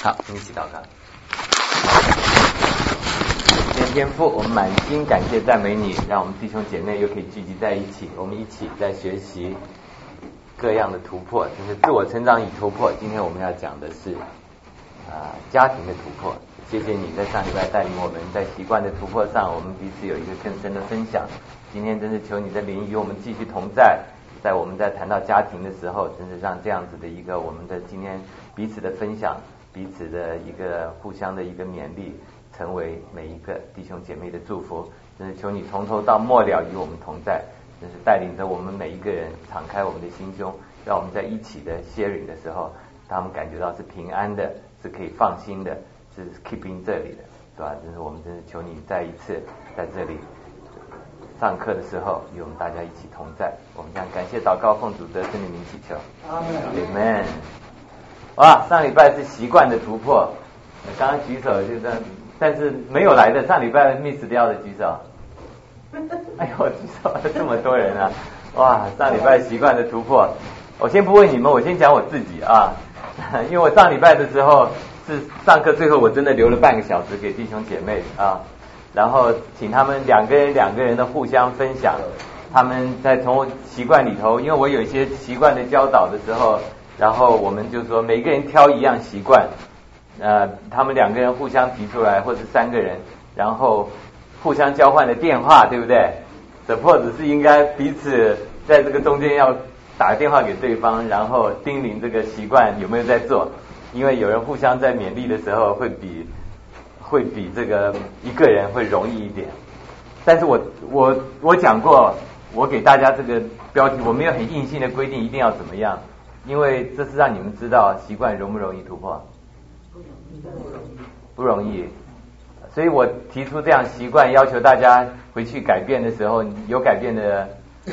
好，我们一起祷告。天父，我们满心感谢赞美你，让我们弟兄姐妹又可以聚集在一起，我们一起在学习各样的突破，就是自我成长与突破。今天我们要讲的是家庭的突破。谢谢你在上礼拜带领我们在习惯的突破上，我们彼此有一个更深的分享。今天真是求你的灵与我们继续同在，在我们在谈到家庭的时候，真是让这样子的一个我们的今天彼此的分享，彼此的一个互相的一个勉励，成为每一个弟兄姐妹的祝福。真是求你从头到末了与我们同在，真是带领着我们每一个人敞开我们的心胸，让我们在一起的 sharing 的时候，他们感觉到是平安的，是可以放心的，是 keeping 这里的，对吧？真是我们真是求你再一次在这里上课的时候与我们大家一起同在。我们将感谢祷告奉主得胜的名祈求，阿们。哇，上礼拜是习惯的突破，刚刚举手就这样，但是没有来的上礼拜 miss 掉的举手。哎呦，举手了这么多人啊！哇，上礼拜习惯的突破。我先不问你们，我先讲我自己啊，因为我上礼拜的时候是上课最后我真的留了半个小时给弟兄姐妹啊，然后请他们两个人的互相分享，他们在从习惯里头，因为我有一些习惯的教导的时候，然后我们就说每个人挑一样习惯，他们两个人互相提出来，或是三个人，然后互相交换的电话，对不对 ？suppose 是应该彼此在这个中间要打个电话给对方，然后叮咛这个习惯有没有在做，因为有人互相在勉励的时候会比这个一个人会容易一点。但是我讲过，我给大家这个标题，我没有很硬性的规定一定要怎么样，因为这是让你们知道习惯容不容易突破，不容易。所以我提出这样习惯，要求大家回去改变的时候，有改变的，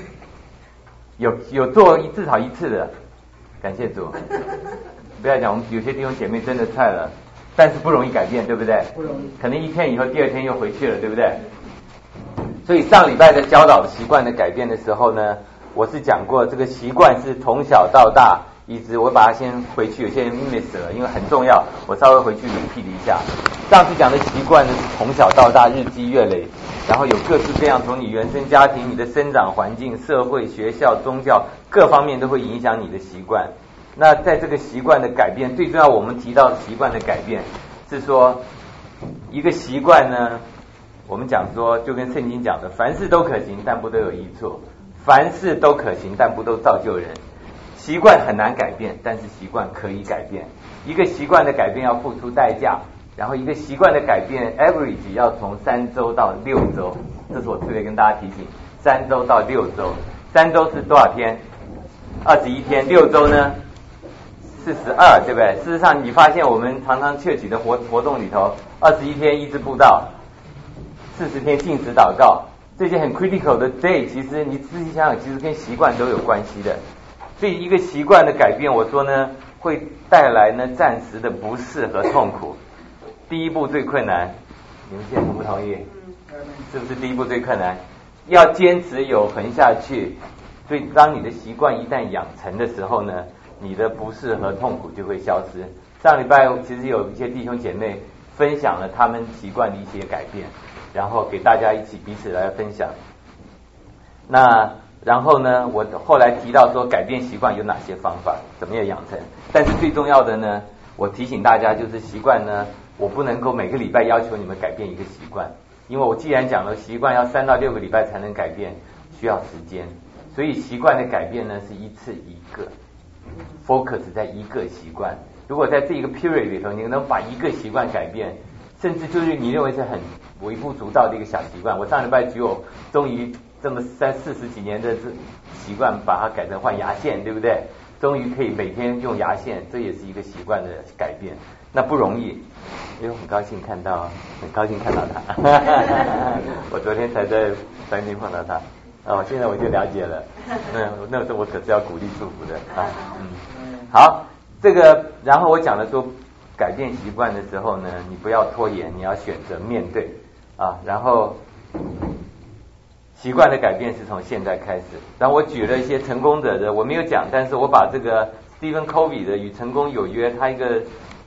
有做至少一次的，感谢主。不要讲我们有些弟兄姐妹真的菜了，但是不容易改变，对不对？不容易，可能一天以后第二天又回去了，对不对？所以上礼拜在教导习惯的改变的时候呢，我是讲过这个习惯是从小到大一直，我把它先回去，有些人 miss 了，因为很重要，我稍微回去repeat一下。上次讲的习惯呢是从小到大日积月累，然后有各式各样，从你原生家庭、你的生长环境、社会、学校、宗教各方面都会影响你的习惯。那在这个习惯的改变，最重要我们提到习惯的改变是说，一个习惯呢，我们讲说就跟圣经讲的，凡事都可行，但不都有益处；凡事都可行，但不都造就人。习惯很难改变，但是习惯可以改变。一个习惯的改变要付出代价，然后一个习惯的改变 average 要从3周到6周，这是我特别跟大家提醒，3周到6周。3周是多少天？21天。6周呢？42，对不对？事实上你发现我们常常church的活动里头，21天医治布道，40天禁食祷告，这些很 critical 的 day， 其实你仔细想想，其实跟习惯都有关系的。所以一个习惯的改变，我说呢，会带来呢暂时的不适和痛苦。第一步最困难，你们现在同不同意？是不是第一步最困难？要坚持有恒下去。所以当你的习惯一旦养成的时候呢，你的不适和痛苦就会消失。上礼拜其实有一些弟兄姐妹分享了他们习惯的一些改变，然后给大家一起彼此来分享。那然后呢，我后来提到说改变习惯有哪些方法，怎么样养成。但是最重要的呢，我提醒大家就是习惯呢，我不能够每个礼拜要求你们改变一个习惯，因为我既然讲了习惯要3到6个礼拜才能改变，需要时间。所以习惯的改变呢是一次一个 focus 在一个习惯。如果在这一个 period 里头你能把一个习惯改变，甚至就是你认为是很微不足道的一个小习惯，我上礼拜举我终于这么30-40几年的习惯把它改成换牙线，对不对？终于可以每天用牙线，这也是一个习惯的改变。那不容易，因为很高兴看到他我昨天才在餐厅碰到他，现在我就了解了。那时候我可是要鼓励祝福的啊。好，这个然后我讲了说改变习惯的时候呢，你不要拖延，你要选择面对啊。然后习惯的改变是从现在开始。然后我举了一些成功者的，我没有讲，但是我把这个 Stephen Covey 的《与成功有约》他一个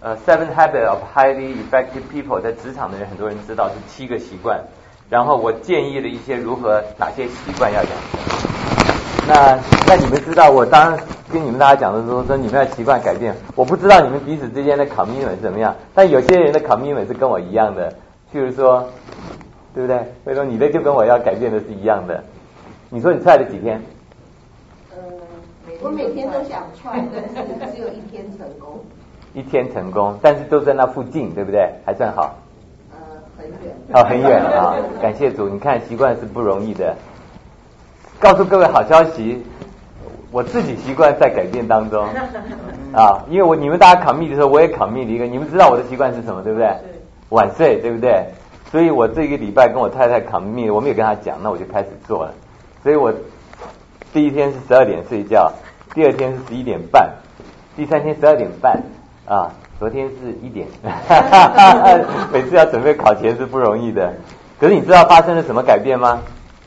Seven Habits of Highly Effective People 在职场的人很多人知道是7个习惯，然后我建议了一些哪些习惯要养成。那你们知道，我当然跟你们大家讲的时候说你们要习惯改变，我不知道你们彼此之间的 commitment 是怎么样，但有些人的 commitment 是跟我一样的，譬如说，对不对？所以说你的就跟我要改变的是一样的。你说你try了几天？ 我每天都想try，但是只有1天成功。 1天成功，但是都在那附近，对不对？还算好。 很远。 很远啊！感谢主，你看习惯是不容易的。告诉各位好消息，我自己习惯在改变当中啊，因为你们大家commit的时候，我也commit了一个，你们知道我的习惯是什么，对不对？晚睡，对不对？所以我这个礼拜跟我太太commit，我没有跟她讲，那我就开始做了。所以我第1天是12点睡觉，第2天是11点半，第3天12点半啊，昨天是1点。每次要准备考前是不容易的。可是你知道发生了什么改变吗？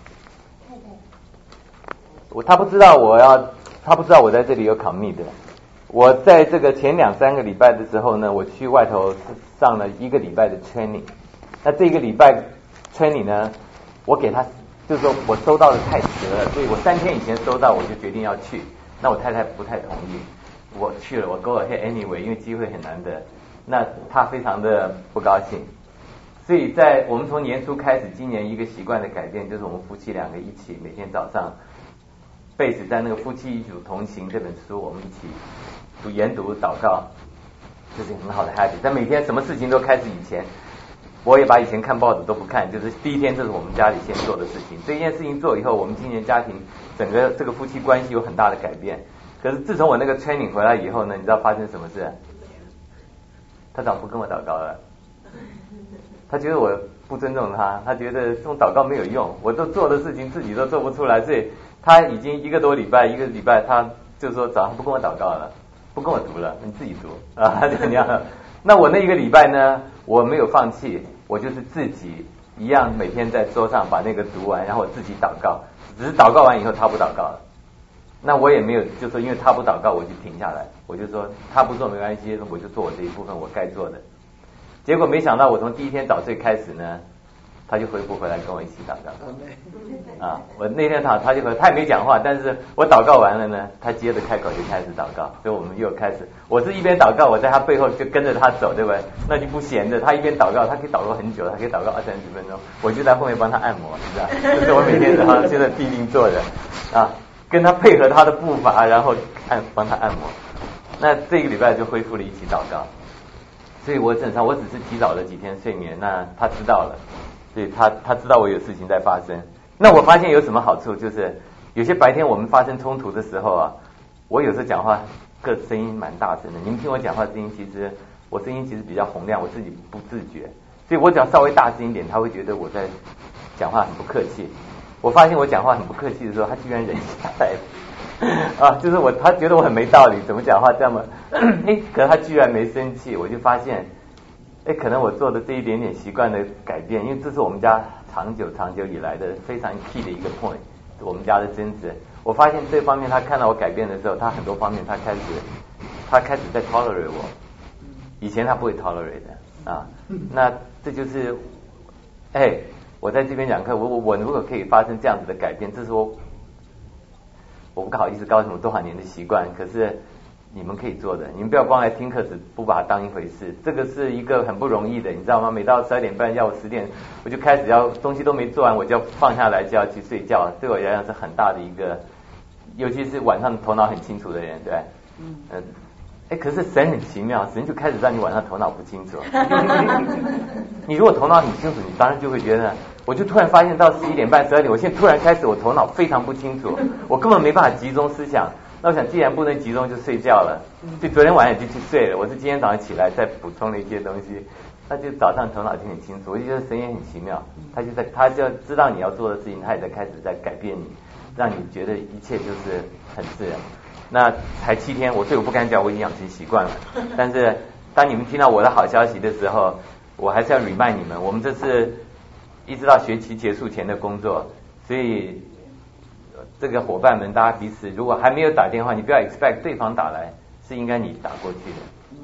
他不知道我在这里有commit的。我在这个前2-3个礼拜的时候呢，我去外头上了1个礼拜的 training。那这个礼拜 training 呢，我给他就是说我收到的太迟了，所以我3天以前收到我就决定要去。那我太太不太同意，我去了，我 go ahead anyway， 因为机会很难得。那他非常的不高兴。所以在我们从年初开始，今年一个习惯的改变就是我们夫妻2个一起每天早上贝斯在那个夫妻一组同行这本书，我们一起研读祷告，这是很好的 habit。在每天什么事情都开始以前，我也把以前看报纸都不看，就是第1天这是我们家里先做的事情。这件事情做以后，我们今年家庭整个这个夫妻关系有很大的改变。可是自从我那个 training 回来以后呢，你知道发生什么事？他早不跟我祷告了，他觉得我不尊重他，他觉得这种祷告没有用，我都做的事情自己都做不出来，所以他已经1个多礼拜他就说早上不跟我祷告了，不跟我读了，你自己读啊，这样。那我那1个礼拜呢，我没有放弃，我就是自己一样每天在桌上把那个读完，然后我自己祷告，只是祷告完以后他不祷告了。那我也没有就说因为他不祷告我就停下来，我就说他不做没关系，我就做我这一部分我该做的。结果没想到我从第1天早睡开始呢，他就恢复回来跟我一起祷告。啊，我那天他也没讲话，但是我祷告完了呢，他接着开口就开始祷告，所以我们又开始，我是一边祷告，我在他背后就跟着他走，对不对？那就不闲着，他一边祷告，他可以祷告很久，他可以祷告20-30分钟，我就在后面帮他按摩，是吧？这是我每天早上现在必定做的啊，跟他配合他的步伐，然后帮他按摩。那这个礼拜就恢复了一起祷告，所以我只是提早了几天睡眠，那他知道了，所以他知道我有事情在发生。那我发现有什么好处，就是有些白天我们发生冲突的时候啊，我有时候讲话声音蛮大声的，你们听我讲话声音我声音其实比较洪亮，我自己不自觉，所以我只要稍微大声一点，他会觉得我在讲话很不客气。我发现我讲话很不客气的时候，他居然忍下来啊，就是他觉得我很没道理，怎么讲话这么可是他居然没生气，我就发现可能我做的这一点点习惯的改变，因为这是我们家长久以来的非常 key 的一个 point， 我们家的争执。我发现这方面他看到我改变的时候，他很多方面他开始在 tolerate 我，以前他不会 tolerate 的啊。那这就是我在这边讲课，我如果可以发生这样子的改变，这是我不好意思告诉你们多少年的习惯，可是你们可以做的，你们不要光来听课只不把它当一回事，这个是一个很不容易的，你知道吗？每到12点半要我10点，我就开始东西都没做完，我就要放下来就要去睡觉，对我来讲是很大的一个，尤其是晚上头脑很清楚的人，对。可是神很奇妙，神就开始让你晚上头脑不清楚。你如果头脑很清楚，你当然就会觉得，我就突然发现到11点半、12点，我现在突然开始我头脑非常不清楚，我根本没办法集中思想。那我想既然不能集中就睡觉了，所以昨天晚上就去睡了。我是今天早上起来再补充了一些东西，那就早上头脑就很清楚。我就觉得神也很奇妙，他就知道你要做的事情，他也在开始在改变你，让你觉得一切就是很自然。那才7天，所以我不敢讲我已经养成习惯了。但是当你们听到我的好消息的时候，我还是要 remind 你们，我们这是一直到学期结束前的工作，所以这个伙伴们大家彼此如果还没有打电话，你不要 expect 对方打来，是应该你打过去的。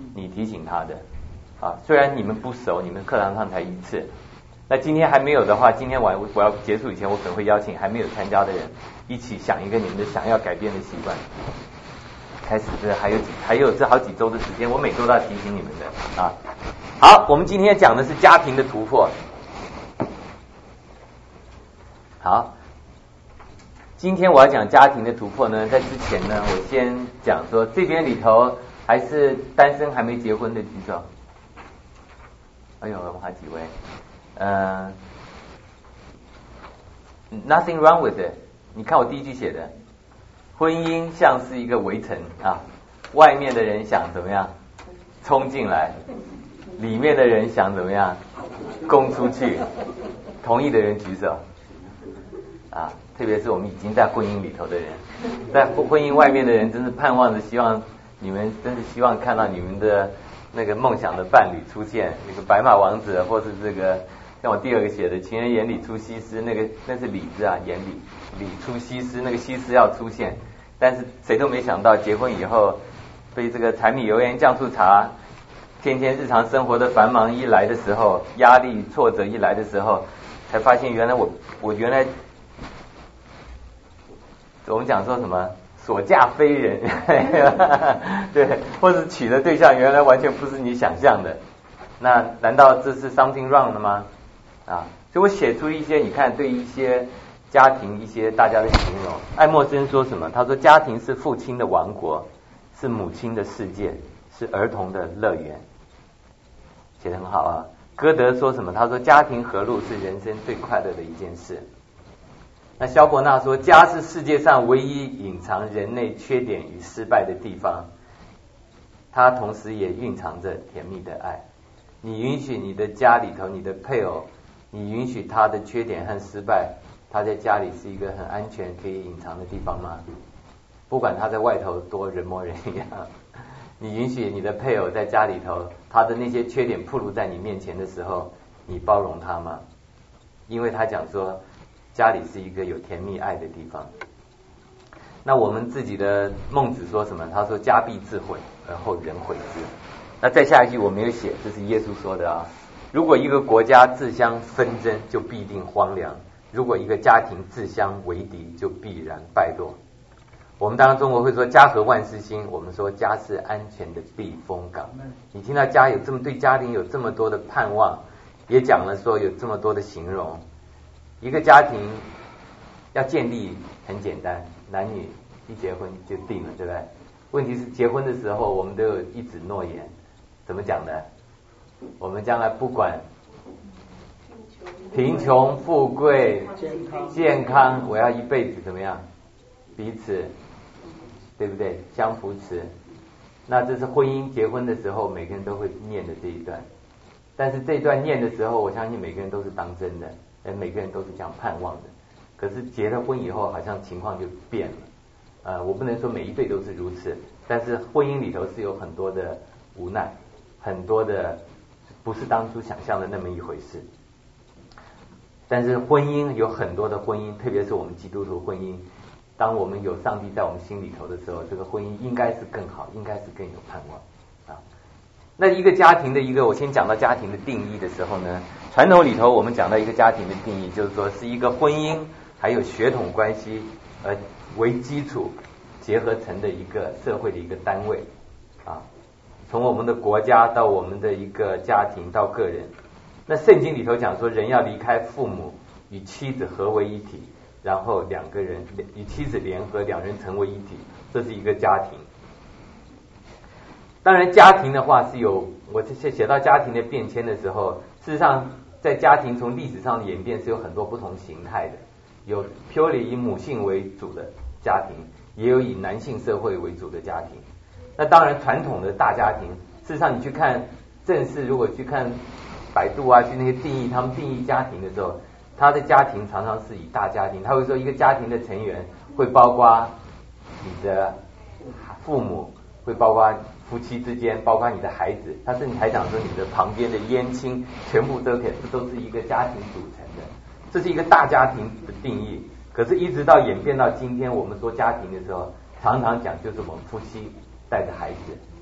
你提醒他的啊。虽然你们不熟，你们课堂上才一次，那今天还没有的话，今天我要结束以前，我可能会邀请还没有参加的人一起想一个你们的想要改变的习惯。开始这还有这好几周的时间，我每周都要提醒你们的啊。好，我们今天讲的是家庭的突破。好，今天我要讲家庭的突破呢，在之前呢，我先讲说这边里头还是单身还没结婚的举手。哎呦，我还几位，nothing wrong with it。你看我第一句写的，婚姻像是一个围城啊，外面的人想怎么样冲进来，里面的人想怎么样攻出去。同意的人举手啊，特别是我们已经在婚姻里头的人，在婚姻外面的人，真是盼望着希望你们，真是希望看到你们的那个梦想的伴侣出现，那个白马王子，或是这个像我第二个写的情人眼里出西施，那是李子啊，眼里出西施，那个西施要出现，但是谁都没想到结婚以后被这个柴米油盐酱醋茶天天日常生活的繁忙一来的时候，压力挫折一来的时候，才发现原来我原来我们讲说什么所嫁非人对，或者娶的对象原来完全不是你想象的，那难道这是 something wrong 的吗？啊，所以我写出一些你看对一些家庭一些大家的形容。爱默生说什么？他说家庭是父亲的王国，是母亲的世界，是儿童的乐园，写得很好啊。歌德说什么？他说家庭和睦是人生最快乐的一件事。那萧伯纳说家是世界上唯一隐藏人类缺点与失败的地方，它同时也蕴藏着甜蜜的爱。你允许你的家里头你的配偶，你允许他的缺点和失败，他在家里是一个很安全可以隐藏的地方吗？不管他在外头多人模人样，你允许你的配偶在家里头他的那些缺点暴露在你面前的时候，你包容他吗？因为他讲说家里是一个有甜蜜爱的地方。那我们自己的孟子说什么？他说家必自毁而后人毁之。那再下一句我没有写，这是耶稣说的啊。如果一个国家自相纷争，就必定荒凉；如果一个家庭自相为敌，就必然败落。我们当然中国会说家和万事兴，我们说家是安全的避风港。你听到家有这么对家庭有这么多的盼望，也讲了说有这么多的形容。一个家庭要建立很简单，男女一结婚就定了，对不对？问题是结婚的时候我们都有一纸诺言，怎么讲呢？我们将来不管贫穷富贵健康，我要一辈子怎么样彼此，对不对？相扶持。那这是婚姻结婚的时候每个人都会念的这一段，但是这一段念的时候我相信每个人都是当真的，每个人都是这样盼望的。可是结了婚以后好像情况就变了，我不能说每一对都是如此，但是婚姻里头是有很多的无奈，很多的不是当初想象的那么一回事。但是婚姻有很多的婚姻，特别是我们基督徒婚姻，当我们有上帝在我们心里头的时候，这个婚姻应该是更好，应该是更有盼望啊。那一个家庭的一个，我先讲到家庭的定义的时候呢，传统里头我们讲到一个家庭的定义，就是说是一个婚姻还有血统关系为基础结合成的一个社会的一个单位啊。从我们的国家到我们的一个家庭到个人，那圣经里头讲说人要离开父母，与妻子合为一体，然后两个人与妻子联合，两人成为一体，这是一个家庭。当然家庭的话是有，我写到家庭的变迁的时候，事实上在家庭从历史上的演变是有很多不同形态的，有 purely 以母性为主的家庭，也有以男性社会为主的家庭。那当然传统的大家庭，事实上你去看正式，如果去看百度啊，去那些定义，他们定义家庭的时候，他的家庭常常是以大家庭，他会说一个家庭的成员会包括你的父母，会包括夫妻之间，包括你的孩子，他甚至还讲说你的旁边的姻亲，全部都是一个家庭组成的，这是一个大家庭的定义。可是一直到演变到今天我们说家庭的时候，常常讲就是我们夫妻带着孩子，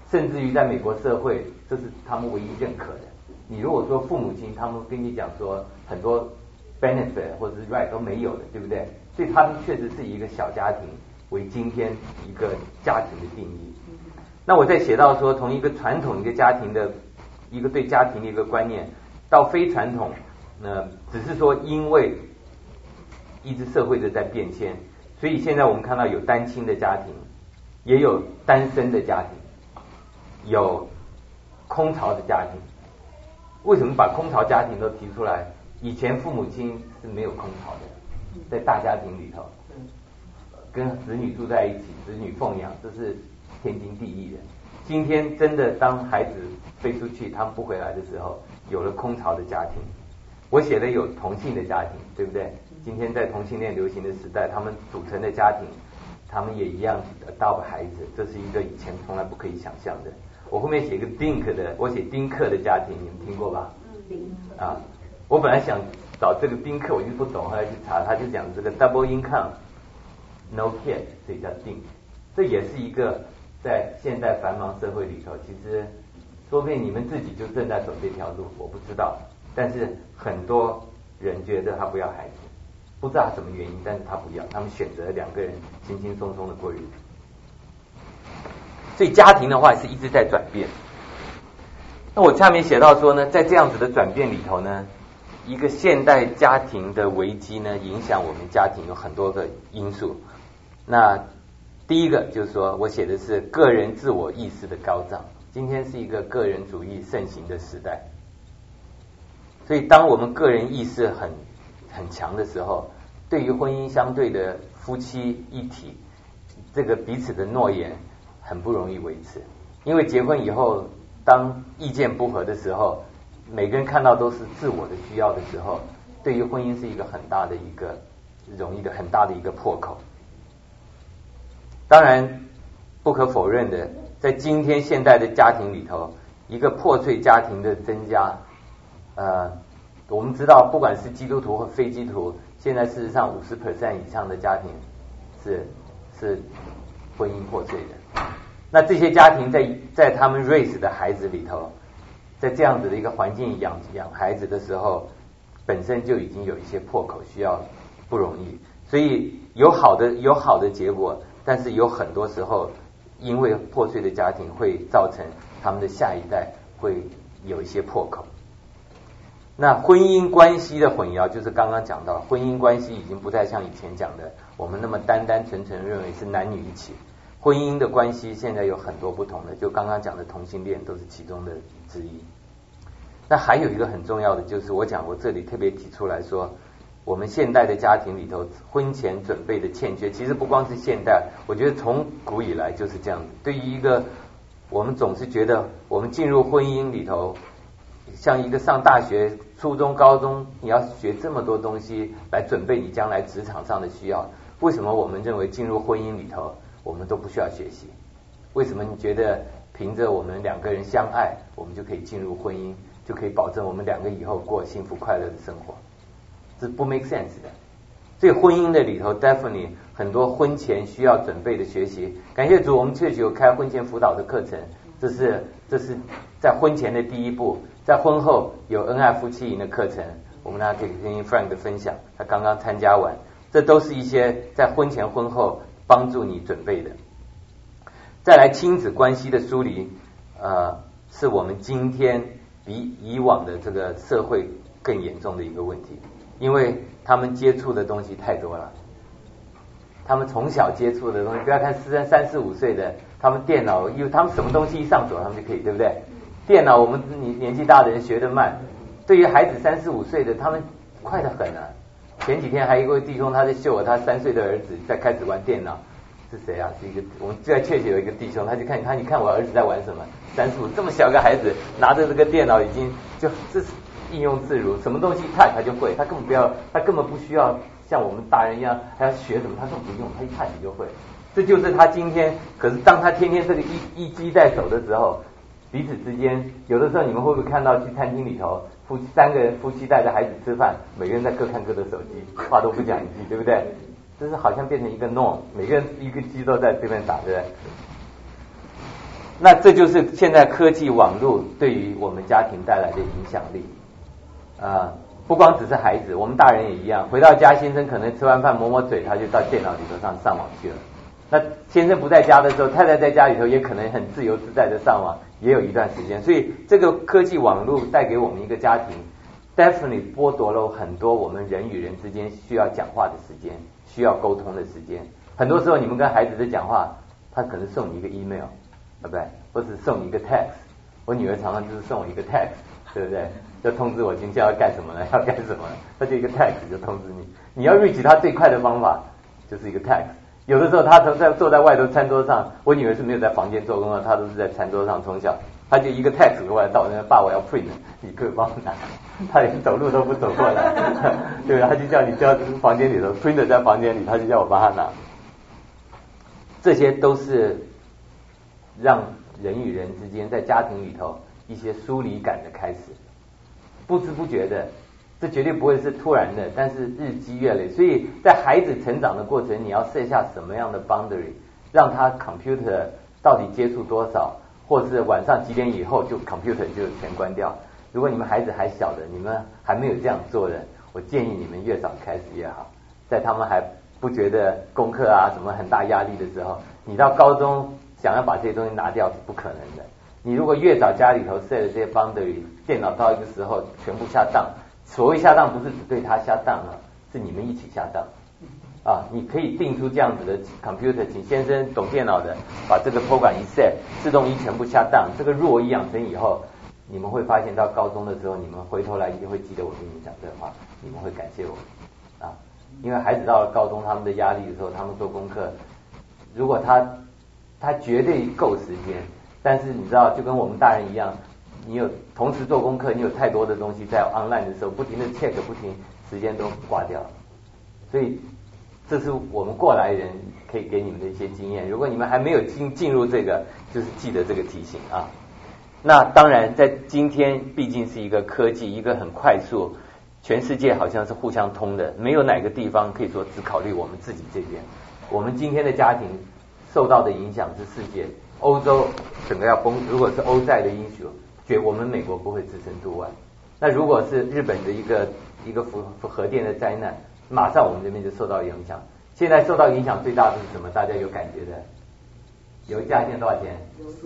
甚至于在美国社会，这是他们唯一认可的。你如果说父母亲，他们跟你讲说很多 benefit 或者是 right 都没有的，对不对？所以他们确实是以一个小家庭为今天一个家庭的定义。那我在写到说，从一个传统一个家庭的一个对家庭的一个观念，到非传统，只是说因为一直社会的在变迁，所以现在我们看到有单亲的家庭，也有单身的家庭，有空巢的家庭。为什么把空巢家庭都提出来？以前父母亲是没有空巢的，在大家庭里头，跟子女住在一起，子女奉养，这是天经地义的。今天真的当孩子飞出去，他们不回来的时候，有了空巢的家庭。我写的有同性的家庭，对不对？今天在同性恋流行的时代，他们组成的家庭，他们也一样adopt孩子，这是一个以前从来不可以想象的。我后面写一个丁克的，我写丁克的家庭，你们听过吧？啊，我本来想找这个丁克，我就不懂，后来去查，他就讲这个 double income no kid， 所以叫丁。这也是一个在现代繁忙社会里头，其实说不定你们自己就正在走这条路，我不知道。但是很多人觉得他不要孩子，不知道什么原因，但是他不要，他们选择两个人轻轻松松的过日子。所以家庭的话是一直在转变。那我下面写到说呢，在这样子的转变里头呢，一个现代家庭的危机呢，影响我们家庭有很多个因素。那第一个就是说，我写的是个人自我意识的高涨。今天是一个个人主义盛行的时代，所以当我们个人意识很强的时候，对于婚姻相对的夫妻一体，这个彼此的诺言很不容易维持。因为结婚以后，当意见不合的时候，每个人看到都是自我的需要的时候，对于婚姻是一个很大的一个很大的一个破口。当然不可否认的，在今天现代的家庭里头，一个破碎家庭的增加，我们知道不管是基督徒或非基督徒，现在事实上50% 以上的家庭是婚姻破碎的。那这些家庭在他们 raise 的孩子里头，在这样子的一个环境养孩子的时候，本身就已经有一些破口，需要不容易。所以有好的结果，但是有很多时候因为破碎的家庭会造成他们的下一代会有一些破口。那婚姻关系的混淆，就是刚刚讲到，婚姻关系已经不再像以前讲的我们那么单单纯纯认为是男女一起。婚姻的关系现在有很多不同的，就刚刚讲的同性恋都是其中的之一。那还有一个很重要的，就是我这里特别提出来说，我们现代的家庭里头婚前准备的欠缺，其实不光是现代，我觉得从古以来就是这样子。对于一个我们总是觉得我们进入婚姻里头，像一个上大学、初中、高中，你要学这么多东西来准备你将来职场上的需要，为什么我们认为进入婚姻里头我们都不需要学习？为什么你觉得凭着我们两个人相爱，我们就可以进入婚姻，就可以保证我们两个以后过幸福快乐的生活？这不 make sense 的。所以婚姻的里头 definitely 很多婚前需要准备的学习。感谢主，我们确实有开婚前辅导的课程，这是在婚前的第一步。在婚后有恩爱夫妻营的课程，我们大家可以听 Frank 的分享，他刚刚参加完。这都是一些在婚前婚后帮助你准备的。再来，亲子关系的疏离，是我们今天比以往的这个社会更严重的一个问题，因为他们接触的东西太多了，他们从小接触的东西，不要看3、4、5岁的，他们电脑，因为他们什么东西一上手，他们就可以，对不对？电脑我们年纪大的人学得慢，对于孩子3、4、5岁的，他们快得很啊。前几天还有一位弟兄，他在秀我他3岁的儿子在开始玩电脑，是谁啊？是一个我们在确实有一个弟兄，他就看你看我儿子在玩什么，3、4、5这么小个孩子拿着这个电脑，已经就这是应用自如，什么东西一看他就会，他根本不需要像我们大人一样还要学什么，他根本不用，他一看你就会。这就是他今天，可是当他天天这个一机在手的时候，彼此之间，有的时候你们会不会看到去餐厅里头3个人夫妻带着孩子吃饭，每个人在各看各的手机，话都不讲一句，对不对？这是好像变成一个 norm， 每个人一个机都在这边打，对不对？ 那这就是现在科技网络对于我们家庭带来的影响力不光只是孩子，我们大人也一样。回到家，先生可能吃完饭抹抹嘴，他就到电脑里头上网去了。那先生不在家的时候，太太在家里头也可能很自由自在的上网，也有一段时间。所以这个科技网络带给我们一个家庭 definitely 剥夺了很多我们人与人之间需要讲话的时间，需要沟通的时间。很多时候你们跟孩子在讲话，他可能送你一个 email 对不对，或是送你一个 text。我女儿常常就是送我一个 text， 对不对，就通知我今天要干什么了，要干什么了，他就一个 text 就通知你。你要 reach 他最快的方法就是一个 text。有的时候他坐在外头餐桌上，我女儿是没有在房间做工的，她都是在餐桌上，从小她就一个 text 过来到我那边，爸我要 print， 你可以帮我拿，她连走路都不走过来，对，她就叫你叫房间里头 print 在房间里，她就叫我帮她拿。这些都是让人与人之间在家庭里头一些疏离感的开始，不知不觉的，这绝对不会是突然的，但是日积月累。所以在孩子成长的过程，你要设下什么样的 boundary， 让他 computer 到底接触多少，或是晚上几点以后就 computer 就全关掉。如果你们孩子还小的，你们还没有这样做的，我建议你们越早开始越好。在他们还不觉得功课什么很大压力的时候，你到高中想要把这些东西拿掉是不可能的。你如果越早家里头设的这些 boundary， 电脑到一个时候全部下档。所谓下档不是只对他下档是你们一起下档你可以定出这样子的 computer， 请先生懂电脑的把这个 program 一 set， 自动全部下档。这个若一养成以后，你们会发现到高中的时候，你们回头来一定会记得我跟你讲这话，你们会感谢我因为孩子到了高中，他们的压力的时候，他们做功课，如果他绝对够时间，但是你知道就跟我们大人一样，你有同时做功课，你有太多的东西在 online 的时候，不停的 check， 不停时间都挂掉了。所以这是我们过来人可以给你们的一些经验。如果你们还没有进入这个，就是记得这个提醒那当然在今天毕竟是一个科技，一个很快速，全世界好像是互相通的，没有哪个地方可以说只考虑我们自己这边。我们今天的家庭受到的影响是世界，欧洲整个要崩，如果是欧债的因素，我们美国不会置身度外。那如果是日本的一个核电的灾难，马上我们这边就受到影响。现在受到影响最大的是什么？大家有感觉的？油价现在多少钱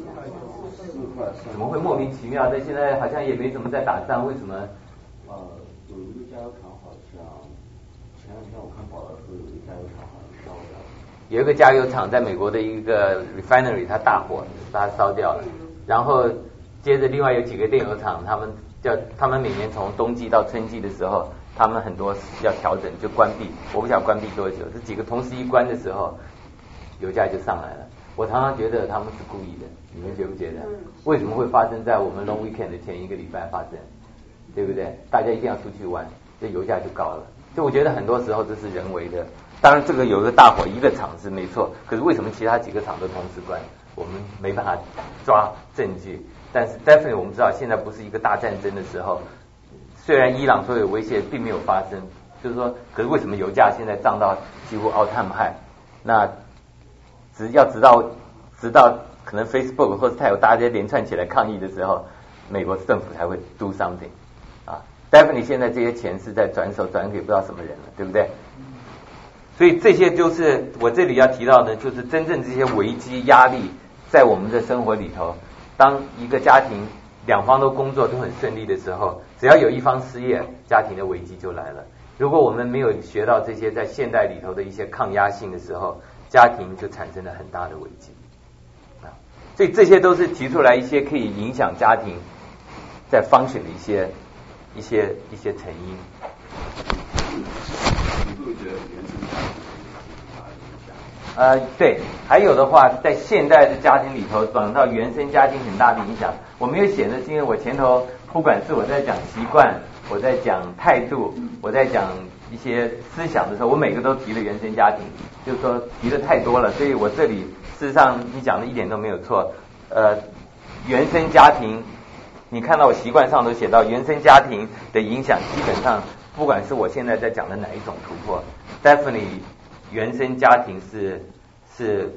？4块。怎么会莫名其妙的？现在好像也没怎么在打仗，为什么？ 有一个加油厂好像前两天我看报道说有一个加油厂好像烧掉了。 有一个加油厂在美国的一个 refinery 它大火，把它烧掉了。然后接着另外有几个电油厂，他们每年从冬季到春季的时候，他们很多要调整就关闭，我不晓得关闭多久，这几个同时一关的时候，油价就上来了。我常常觉得他们是故意的，你们觉不觉得？为什么会发生在我们 long weekend 的前一个礼拜发生？对不对？大家一定要出去玩，这油价就高了。所以我觉得很多时候这是人为的。当然这个有一个大火，一个厂是没错，可是为什么其他几个厂都同时关？我们没办法抓证据。但是 definitely 我们知道现在不是一个大战争的时候，虽然伊朗说有威胁并没有发生，就是说，可是为什么油价现在涨到几乎 all time high？ 那直到可能 Facebook 或者它有大家连串起来抗议的时候，美国政府才会 do something definitely 现在这些钱是在转手转给不知道什么人了，对不对？所以这些就是我这里要提到的，就是真正这些危机压力在我们的生活里头，当一个家庭两方都工作都很顺利的时候，只要有一方失业，家庭的危机就来了。如果我们没有学到这些在现代里头的一些抗压性的时候，家庭就产生了很大的危机所以这些都是提出来一些可以影响家庭在function的一些成因。对，还有的话，在现代的家庭里头，讲到原生家庭很大的影响。我没有写的是因为我前头不管是我在讲习惯，我在讲态度，我在讲一些思想的时候，我每个都提了原生家庭，就是说提的太多了，所以我这里事实上你讲的一点都没有错。原生家庭，你看到我习惯上都写到原生家庭的影响，基本上不管是我现在在讲的哪一种突破 ，definitely 原生家庭是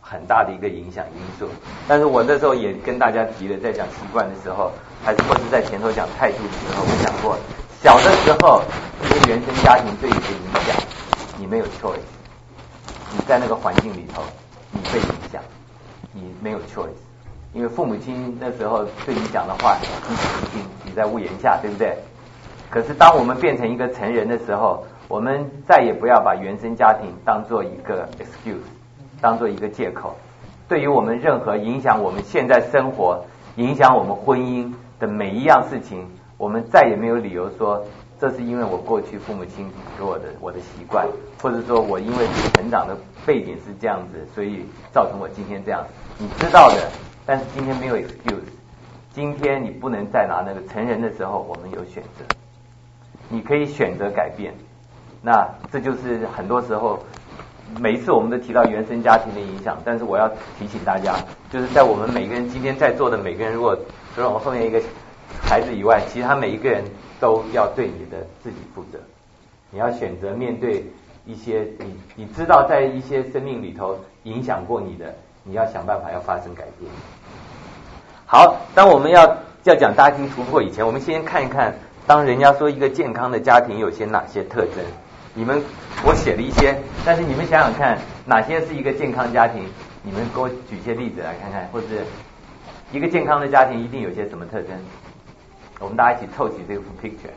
很大的一个影响因素。但是我那时候也跟大家提了，在讲习惯的时候，还是或是在前头讲态度的时候，我讲过，小的时候这些原生家庭对你的影响，你没有 choice， 你在那个环境里头，你被影响，你没有 choice， 因为父母亲那时候对你讲的话，你只听，你在屋檐下，对不对？可是当我们变成一个成人的时候，我们再也不要把原生家庭当做一个 excuse， 当做一个借口。对于我们任何影响我们现在生活、影响我们婚姻的每一样事情，我们再也没有理由说这是因为我过去父母亲给我的习惯，或者说我因为成长的背景是这样子，所以造成我今天这样。你知道的，但是今天没有 excuse。今天你不能再拿那个成人的时候，我们有选择，你可以选择改变。那这就是很多时候每一次我们都提到原生家庭的影响，但是我要提醒大家，就是在我们每个人今天在座的每个人，如果除了我们后面一个孩子以外，其他每一个人都要对你的自己负责。你要选择面对一些你知道在一些生命里头影响过你的，你要想办法要发生改变。好，当我们要讲家庭突破以前，我们先看一看，当人家说一个健康的家庭有些哪些特征。我写了一些，但是你们想想看，哪些是一个健康家庭？你们给我举一些例子来看看，或者一个健康的家庭一定有些什么特征？我们大家一起凑齐这幅 picture。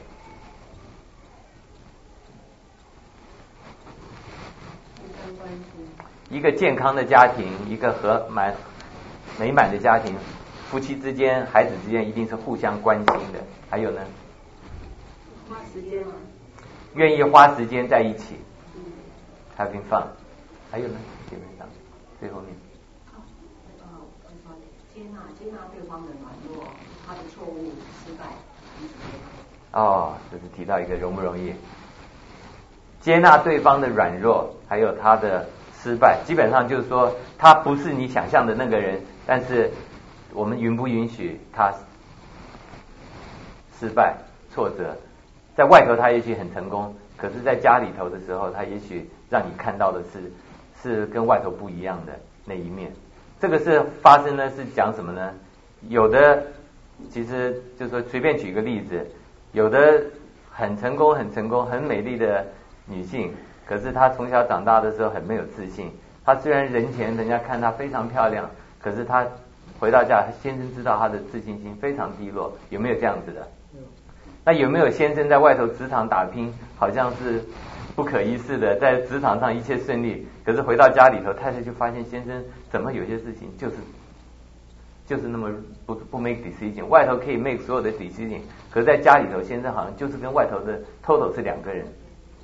一个健康的家庭，一个美满的家庭，夫妻之间、孩子之间一定是互相关心的。还有呢？ 花时间吗？ 愿意花时间在一起，having fun。还有呢？基本上最后面。 接纳对方的软弱，他的错误、失败。 这是提到一个容不容易？接纳对方的软弱，还有他的失败，基本上就是说，他不是你想象的那个人，但是我们允不允许他失败、挫折？在外头他也许很成功，可是在家里头的时候，他也许让你看到的是跟外头不一样的那一面。这个是发生的是讲什么呢？有的其实就是说随便举个例子，有的很成功、很美丽的女性，可是她从小长大的时候很没有自信。她虽然人前人家看她非常漂亮，可是她回到家，先生知道她的自信心非常低落。有没有这样子的？那有没有先生在外头职场打拼，好像是不可一世的，在职场上一切顺利，可是回到家里头，太太就发现先生怎么有些事情就是那么不 make decision， 外头可以 make 所有的 decision， 可是在家里头，先生好像就是跟外头的 total 是两个人。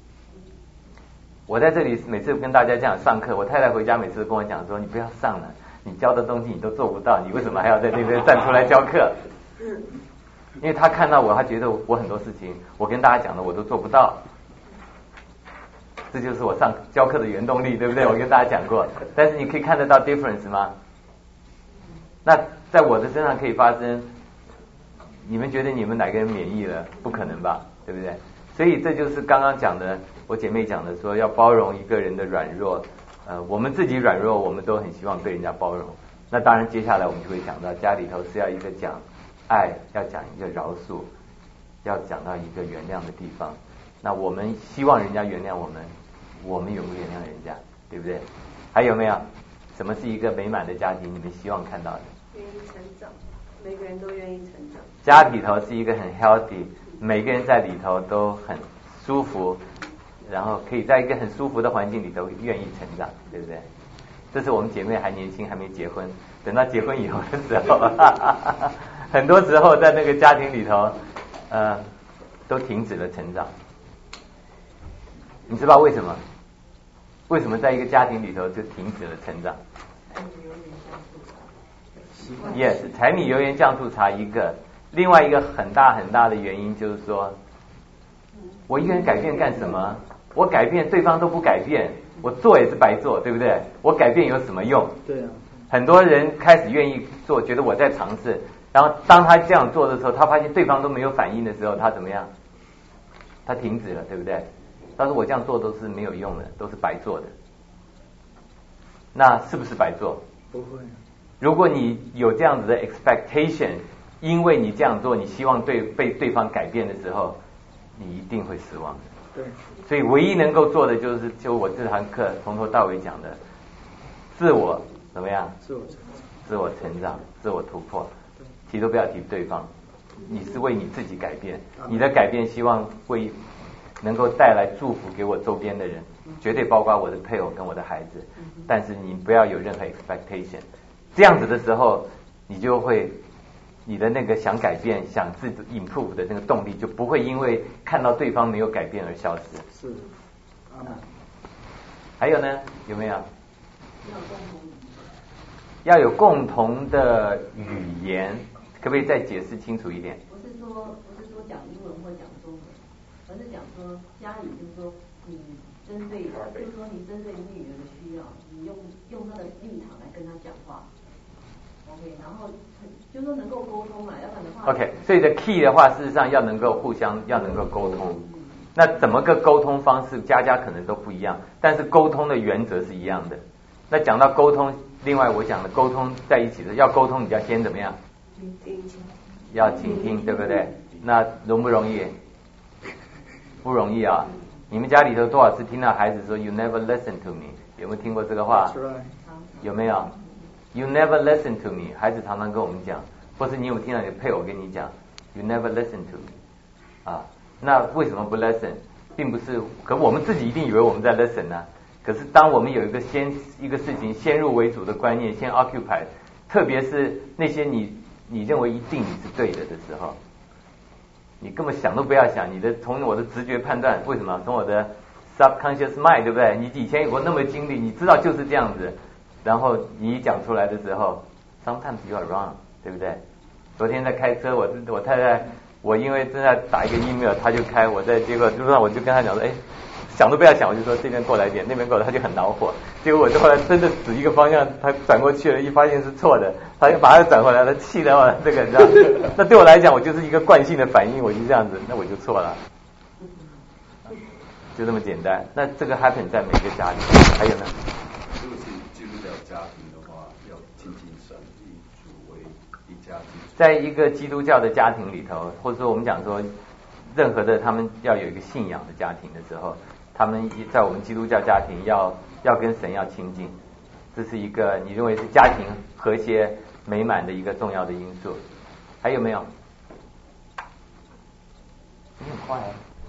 我在这里每次跟大家这样上课，我太太回家每次跟我讲说，你不要上了，你教的东西你都做不到，你为什么还要在那边站出来教课？因为他看到我，他觉得我很多事情我跟大家讲的我都做不到，这就是我上教课的原动力，对不对？我跟大家讲过。但是你可以看得到 difference 吗？那在我的身上可以发生，你们觉得你们哪个人免疫了？不可能吧，对不对？所以这就是刚刚讲的，我姐妹讲的说要包容一个人的软弱。我们自己软弱，我们都很希望被人家包容。那当然接下来我们就会讲到家里头是要一个讲爱，要讲一个饶恕，要讲到一个原谅的地方。那我们希望人家原谅我们，我们有没有原谅人家，对不对？还有没有什么是一个美满的家庭你们希望看到的？ 愿意成长，每个人都愿意成长。 家里头是一个很 healthy， 每个人在里头都很舒服，然后可以在一个很舒服的环境里头愿意成长，对不对？这是我们姐妹还年轻还没结婚，等到结婚以后的时候很多时候在那个家庭里头都停止了成长。你知道为什么？为什么在一个家庭里头就停止了成长？Yes， 柴米油盐酱醋茶一个，另外一个很大很大的原因就是说，我一个人改变干什么？我改变对方都不改变，我做也是白做，对不对？我改变有什么用？ 对啊。 很多人开始愿意做，觉得我在尝试，然后当他这样做的时候，他发现对方都没有反应的时候，他怎么样？他停止了，对不对？他说我这样做都是没有用的，都是白做的。 那是不是白做？ 不会。 如果你有这样子的 expectation， 因为你这样做，你希望被对方改变的时候，你一定会失望的。 对。 所以唯一能够做的就我这堂课从头到尾讲的，自我怎么样？自我成长，自我突破。提都不要提对方，你是为你自己改变，你的改变希望会能够带来祝福给我周边的人，绝对包括我的配偶跟我的孩子。但是你不要有任何 expectation， 这样子的时候，你就会你的那个想改变、想自己 improve 的那个动力就不会因为看到对方没有改变而消失。 是。 还有呢？有没有？要有共同的语言。可不可以再解释清楚一点？ 不是说讲英文或讲中文，而是讲说家里就是说你针对，就是说你针对你女儿的需要，你用她的立场来跟她讲话 ，OK， 然后就是说能够沟通嘛，要不然的话 ，OK， 所以的 key 的话，事实上要能够互相要能够沟通。那怎么个沟通方式，家可能都不一样，但是沟通的原则是一样的。那讲到沟通，另外我讲的沟通在一起的，要沟通你要先怎么样？要倾听，对不对？那容不容易？不容易啊！你们家里头多少次听到孩子说 "You never listen to me"？ 有没有听过这个话？有没有 ？You never listen to me， 孩子常常跟我们讲，或是你有听到你的配偶跟你讲 "You never listen to me"？ 啊，那为什么不 listen？ 并不是，可我们自己一定以为我们在 listen 呢。可是当我们有一个事情先入为主的观念，先 occupy， 特别是那些你认为一定你是对的时候，你根本想都不要想，从我的直觉判断，为什么？从我的 subconscious mind， 对不对？你以前有过那么经历，你知道就是这样子，然后你一讲出来的时候 ，sometimes you are wrong， 对不对？昨天在开车，我太太，我因为正在打一个 email， 她就开，结果路上我就跟她讲说，想都不要想，我就说这边过来一点，那边过来，他就很恼火。结果我就后来真的指一个方向，他转过去了，一发现是错的，他就马上转回来，他气得我这个你知道。那对我来讲，我就是一个惯性的反应，我就这样子，那我就错了，就这么简单。那这个 happen 在每个家里。还有呢？ 如果是基督教家庭的话，要亲近神，以主为一家之主。 在一个基督教的家庭里头，或者说我们讲说，任何的他们要有一个信仰的家庭的时候。他们在我们基督教家庭要跟神要亲近，这是一个你认为是家庭和谐美满的一个重要的因素。还有没有？你很快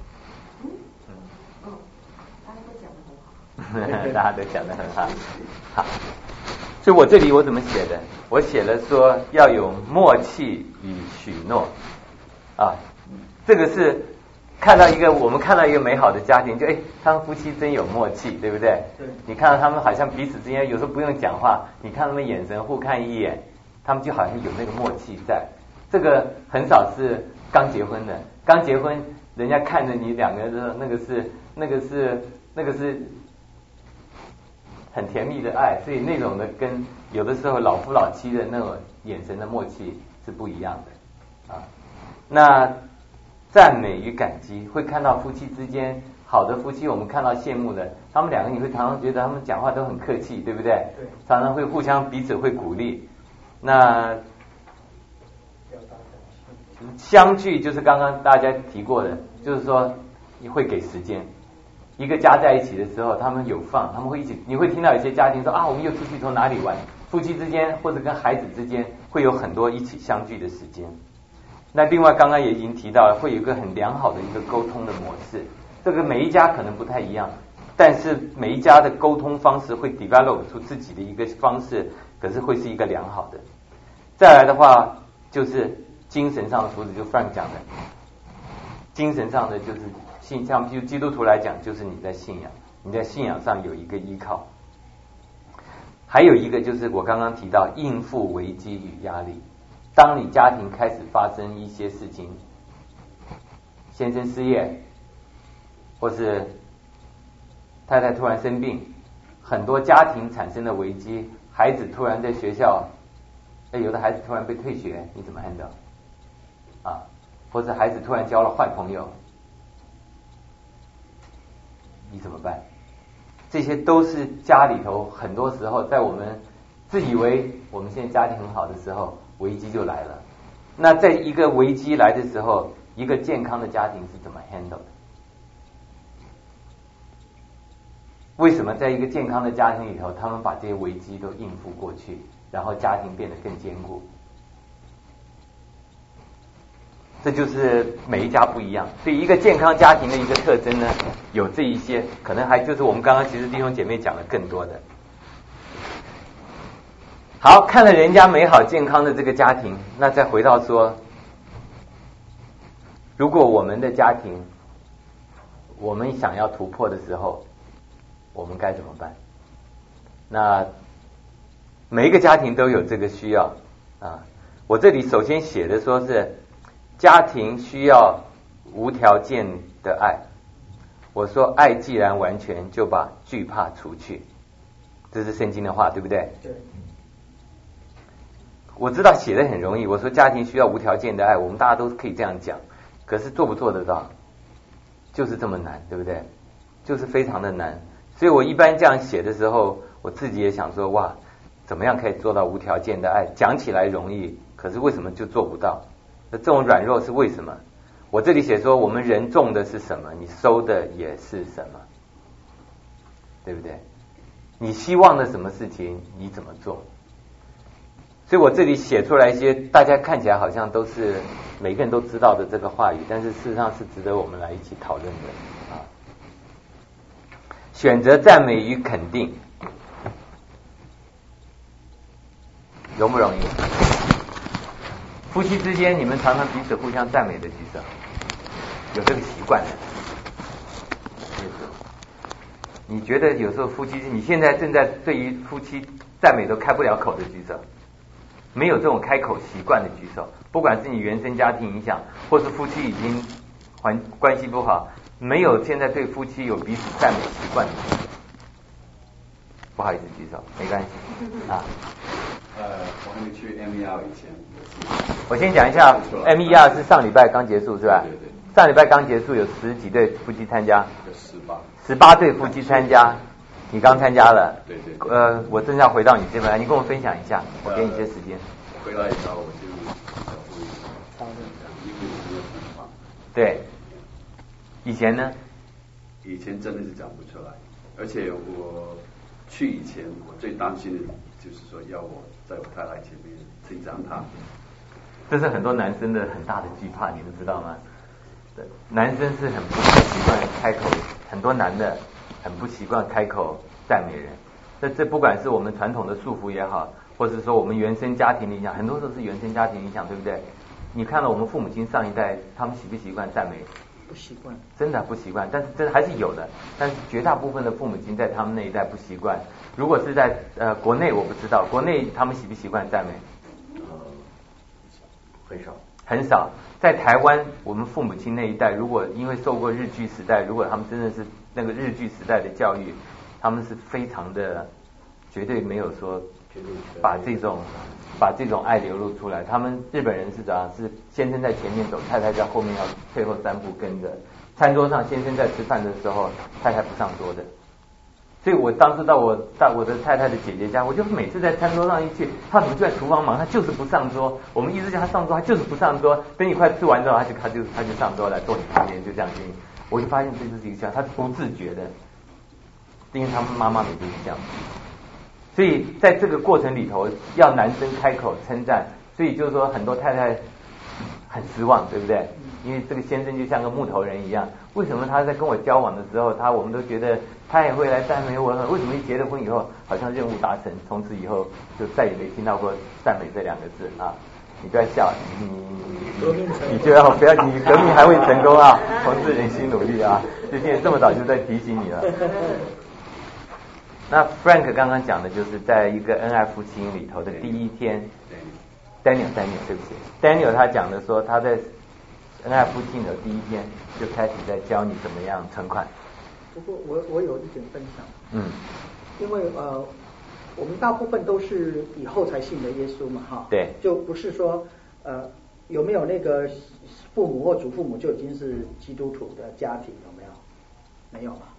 大家都讲得很好。好，所以我这里我怎么写的？我写了说要有默契与许诺啊，这个是。我们看到一个美好的家庭，就他们夫妻真有默契，对不对？ 对。 你看到他们好像彼此之间有时候不用讲话，你看他们眼神互看一眼，他们就好像有那个默契在。这个很少是刚结婚的，刚结婚人家看着你两个人的那个是很甜蜜的爱，所以那种的跟有的时候老夫老妻的那种眼神的默契是不一样的啊。那赞美与感激，会看到夫妻之间好的夫妻，我们看到羡慕的，他们两个你会常常觉得他们讲话都很客气，对不对？ 对。 常常会互相彼此会鼓励。那相聚就是刚刚大家提过的，就是说你会给时间。一个家在一起的时候，他们有放，他们会一起，你会听到有些家庭说我们又出去从哪里玩，夫妻之间或者跟孩子之间会有很多一起相聚的时间。那另外刚刚也已经提到了，会有一个很良好的一个沟通的模式，这个每一家可能不太一样，但是每一家的沟通方式会 develop 出自己的一个方式，可是会是一个良好的。再来的话就是精神上的福祉，就 Frank 讲的，精神上的就是像就基督徒来讲，就是你在信仰上有一个依靠。还有一个就是我刚刚提到应付危机与压力。当你家庭开始发生一些事情，先生失业，或是太太突然生病，很多家庭产生的危机，孩子突然在学校，有的孩子突然被退学，你怎么 handle 啊？或者孩子突然交了坏朋友，你怎么办？ 这些都是家里头很多时候在我们自以为我们现在家庭很好的时候，危机就来了。那在一个危机来的时候，一个健康的家庭是怎么 handle 的？为什么在一个健康的家庭里头，他们把这些危机都应付过去，然后家庭变得更坚固？这就是每一家不一样。所以一个健康家庭的一个特征呢，有这一些，可能还就是我们刚刚其实弟兄姐妹讲了更多的。好，看了人家美好健康的这个家庭，那再回到说，如果我们的家庭我们想要突破的时候，我们该怎么办？那每一个家庭都有这个需要啊。我这里首先写的说是家庭需要无条件的爱。我说爱既然完全，就把惧怕除去，这是圣经的话，对不对？ 对。 我知道写的很容易，我说家庭需要无条件的爱，我们大家都可以这样讲，可是做不做得到，就是这么难，对不对？就是非常的难。所以我一般这样写的时候，我自己也想说，哇，怎么样可以做到无条件的爱？讲起来容易，可是为什么就做不到？那这种软弱是为什么？我这里写说，我们人种的是什么，你收的也是什么，对不对？你希望的什么事情，你怎么做？所以我这里写出来一些大家看起来好像都是每个人都知道的这个话语，但是事实上是值得我们来一起讨论的啊。选择赞美与肯定，容不容易？夫妻之间，你们常常彼此互相赞美的举手，有这个习惯的。你觉得有时候夫妻，你现在正在对于夫妻赞美都开不了口的举手，没有这种开口习惯的举手，不管是你原生家庭影响，或是夫妻已经关系不好，没有现在对夫妻有彼此赞美习惯的，不好意思举手，没关系啊。 我还没去 MER 以前， 我先讲一下 MER 是上礼拜刚结束是吧？ 对对对。 上礼拜刚结束，有10几对夫妻参加。 有 18对夫妻参加，你刚参加了。 对对。 我正要回到你这边来，你跟我分享一下，我给你一些时间。 回来以后我就小会因为没有办法。 对。以前呢？ 以前真的是讲不出来，而且我去以前，我最担心的就是说要我在我太太前面称赞她。 这是很多男生的很大的惧怕，你们知道吗？男生是很不习惯开口，很多男的很不习惯开口赞美人。这不管是我们传统的束缚也好，或者说我们原生家庭的影响，很多时候是原生家庭影响，对不对？你看了我们父母亲上一代，他们习不习惯赞美？ 不习惯， 真的不习惯。但是真的还是有的，但是绝大部分的父母亲在他们那一代不习惯。如果是在国内，我不知道国内他们习不习惯赞美？很少。在台湾，我们父母亲那一代，如果因为受过日据时代，如果他们真的是那个日据时代的教育，他们是非常的，绝对没有说把这种爱流露出来。他们日本人是怎样？是先生在前面走，太太在后面要退后3步跟着。餐桌上，先生在吃饭的时候，太太不上桌的。所以我当时到我的太太的姐姐家，我就每次在餐桌上一去，她怎么就在厨房忙，她就是不上桌。我们一直叫她上桌，她就是不上桌。等你快吃完之后，她就上桌来坐你旁边，就这样给你。我就发现这就是一个她是不自觉的，因为他们妈妈也就是这样。所以在这个过程里头，要男生开口称赞，所以就是说很多太太很失望，对不对？因为这个先生就像个木头人一样，为什么他在跟我交往的时候，我们都觉得他也会来赞美我，为什么一结了婚以后，好像任务达成，从此以后就再也没听到过赞美这2个字啊？你不要笑，你觉得不要，你革命还会成功啊？同志人心努力啊！就现在这么早就在提醒你了。那 Frank 刚刚讲的就是在一个恩爱夫妻里头的第一天 ，Daniel 对不起 ，Daniel 他讲的说他在恩爱夫妻的第一天就开始在教你怎么样存款。 不过我有一点分享，因为我们大部分都是以后才信的耶稣嘛，哈， 对， 就不是说有没有那个父母或祖父母就已经是基督徒的家庭，有没有？没有嘛。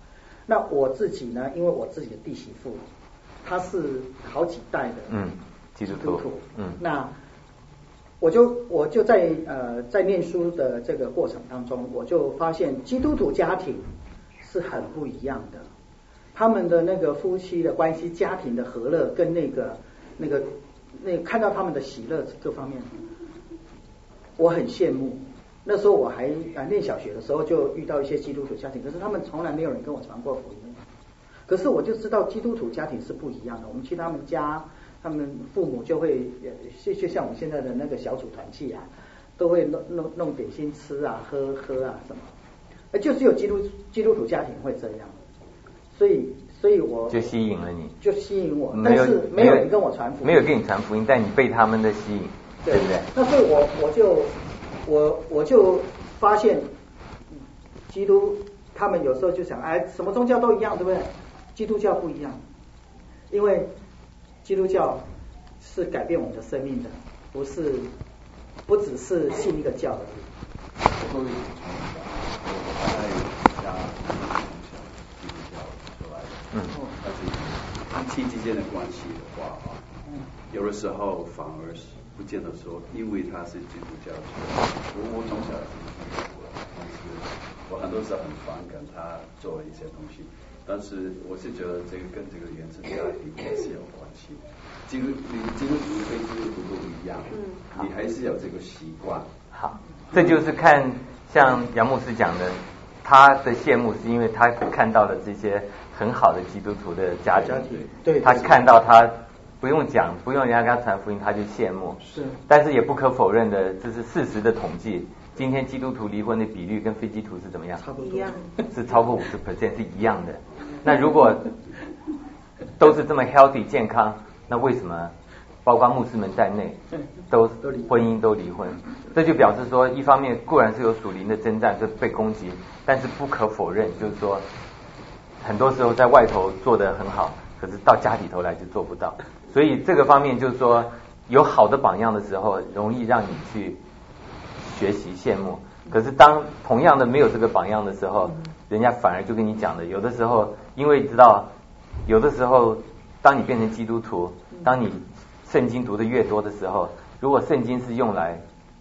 那我自己呢，因为我自己的弟媳妇，她是好几代的基督徒，那我就在念书的这个过程当中，我就发现基督徒家庭是很不一样的，他们的那个夫妻的关系、家庭的和乐跟那个看到他们的喜乐各方面，我很羡慕。那时候我还念小学的时候就遇到一些基督徒家庭，可是他们从来没有人跟我传过福音。可是我就知道基督徒家庭是不一样的，我们去他们家，他们父母就会就像我们现在的那个小组团契啊，都会弄点心吃啊、喝啊什么，就只有基督徒家庭会这样，所以我就吸引了你， 就吸引我，但是没有人跟我传福音， 没有跟你传福音，但你被他们的吸引，对不对？ 那所以我就发现基督他们有时候就想，什么宗教都一样，对不对？基督教不一样，因为基督教是改变我们的生命的，不只是信一个教而已。 我大概有家从小基督教出来的，但是夫妻之间的关系的话有的时候反而是不见得说，因为他是基督教徒，我从小是基督徒了，但是我很多时候很反感他做的一些东西，但是我是觉得这个跟这个原生家庭也是有关系。基督徒非基督徒都一样，你还是有这个习惯。 好，这就是看像杨牧师讲的，他的羡慕是因为他看到了这些很好的基督徒的家庭， 对， 他看到他不用讲，不用人家跟他传福音，他就羡慕。 是， 但是也不可否认的，这是事实的统计。今天基督徒离婚的比率跟非基督徒是怎么样？ 差不多一样， 是超过50%，是一样的。那如果都是这么 healthy 健康，那为什么包括牧师们在内都婚姻都离婚？这就表示说，一方面固然是有属灵的征战，就被攻击，但是不可否认，就是说很多时候在外头做得很好，可是到家里头来就做不到。所以这个方面就是说，有好的榜样的时候，容易让你去学习羡慕。可是当同样的没有这个榜样的时候，人家反而就跟你讲的，有的时候因为知道，有的时候当你变成基督徒，当你圣经读的越多的时候，如果圣经是用来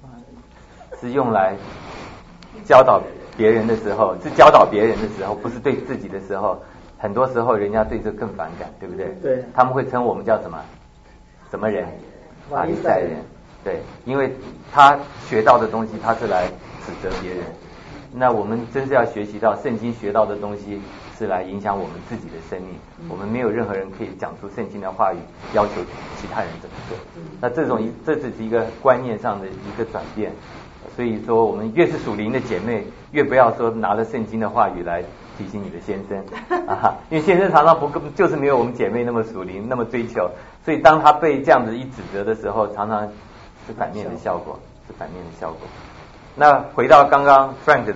教导别人的时候，不是对自己的时候，很多时候人家对这更反感，对不对？ 对， 他们会称我们叫什么人？法利赛人。对，因为他学到的东西，他是来指责别人。那我们真是要学习到圣经学到的东西，是来影响我们自己的生命。我们没有任何人可以讲出圣经的话语，要求其他人怎么做。那这只是一个观念上的一个转变。所以说，我们越是属灵的姐妹，越不要说拿了圣经的话语来提醒你的先生因为先生常常就是没有我们姐妹那么属灵，那么追求。所以当他被这样子一指责的时候，常常是反面的效果。那回到刚刚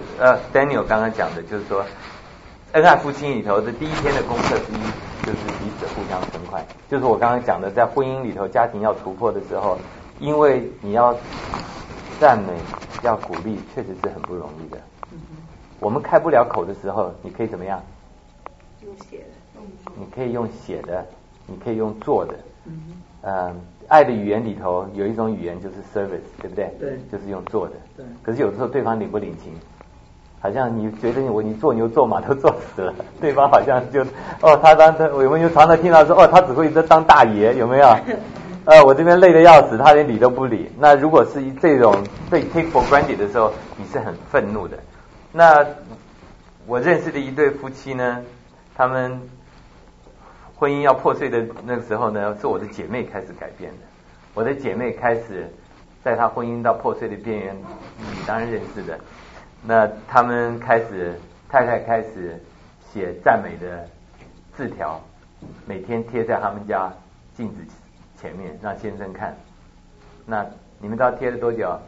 Daniel 刚刚讲的，就是说恩爱夫妻里头的第一天的功课之一，就是彼此互相存款。就是我刚刚讲的，在婚姻里头，家庭要突破的时候，因为你要赞美、要鼓励，确实是很不容易的。我们开不了口的时候，你可以怎么样？ 用写的， 你可以用写的，你可以用做的。爱的语言里头有一种语言就是 service， 对不对？ 对， 就是用做的。 对。 可是有的时候对方领不领情，好像你觉得你做牛做马都做死了，对方好像就我们就常常听到说他只会当大爷，有没有？我这边累得要死，他连理都不理。那如果是这种被 take for granted 的时候，你是很愤怒的。那我认识的一对夫妻呢，他们婚姻要破碎的那个时候呢，是我的姐妹开始改变的。我的姐妹开始在她婚姻到破碎的边缘，你当然认识的。那他们太太开始写赞美的字条，每天贴在他们家镜子前面让先生看。那你们知道贴了多久？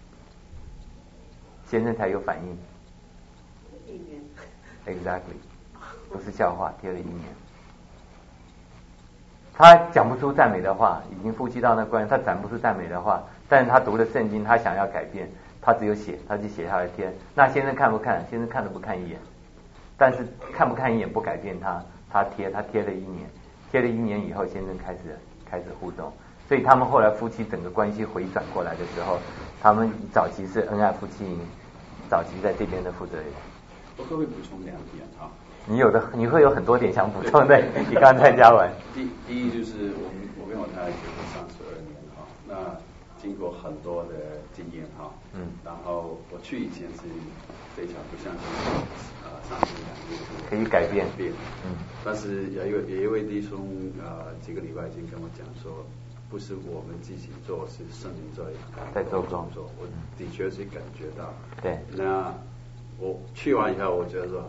先生才有反应。 1年。 Exactly， 不是笑话，贴了1年。他讲不出赞美的话，已经夫妻到那关系，他讲不出赞美的话，但是他读了圣经，他想要改变，他只有写，他就写下来贴。那先生看不看？先生看都不看一眼。 但是看不看一眼不改变他贴了1年以后，先生开始互动，所以他们后来夫妻整个关系回转过来的时候，他们早期是恩爱夫妻营，早期在这边的负责人。 我可不可以补充2点哈？ 你会有很多点想补充的，你刚参加完。 第一就是我跟我太太结婚32年哈，那经过很多的经验哈，然后我去以前是非常不相信上帝可以改变，但是有一位弟兄几个礼拜前跟我讲说，不是我们自己做，是圣灵在做工作，我的确是感觉到。 对。 那我去完以后，我觉得说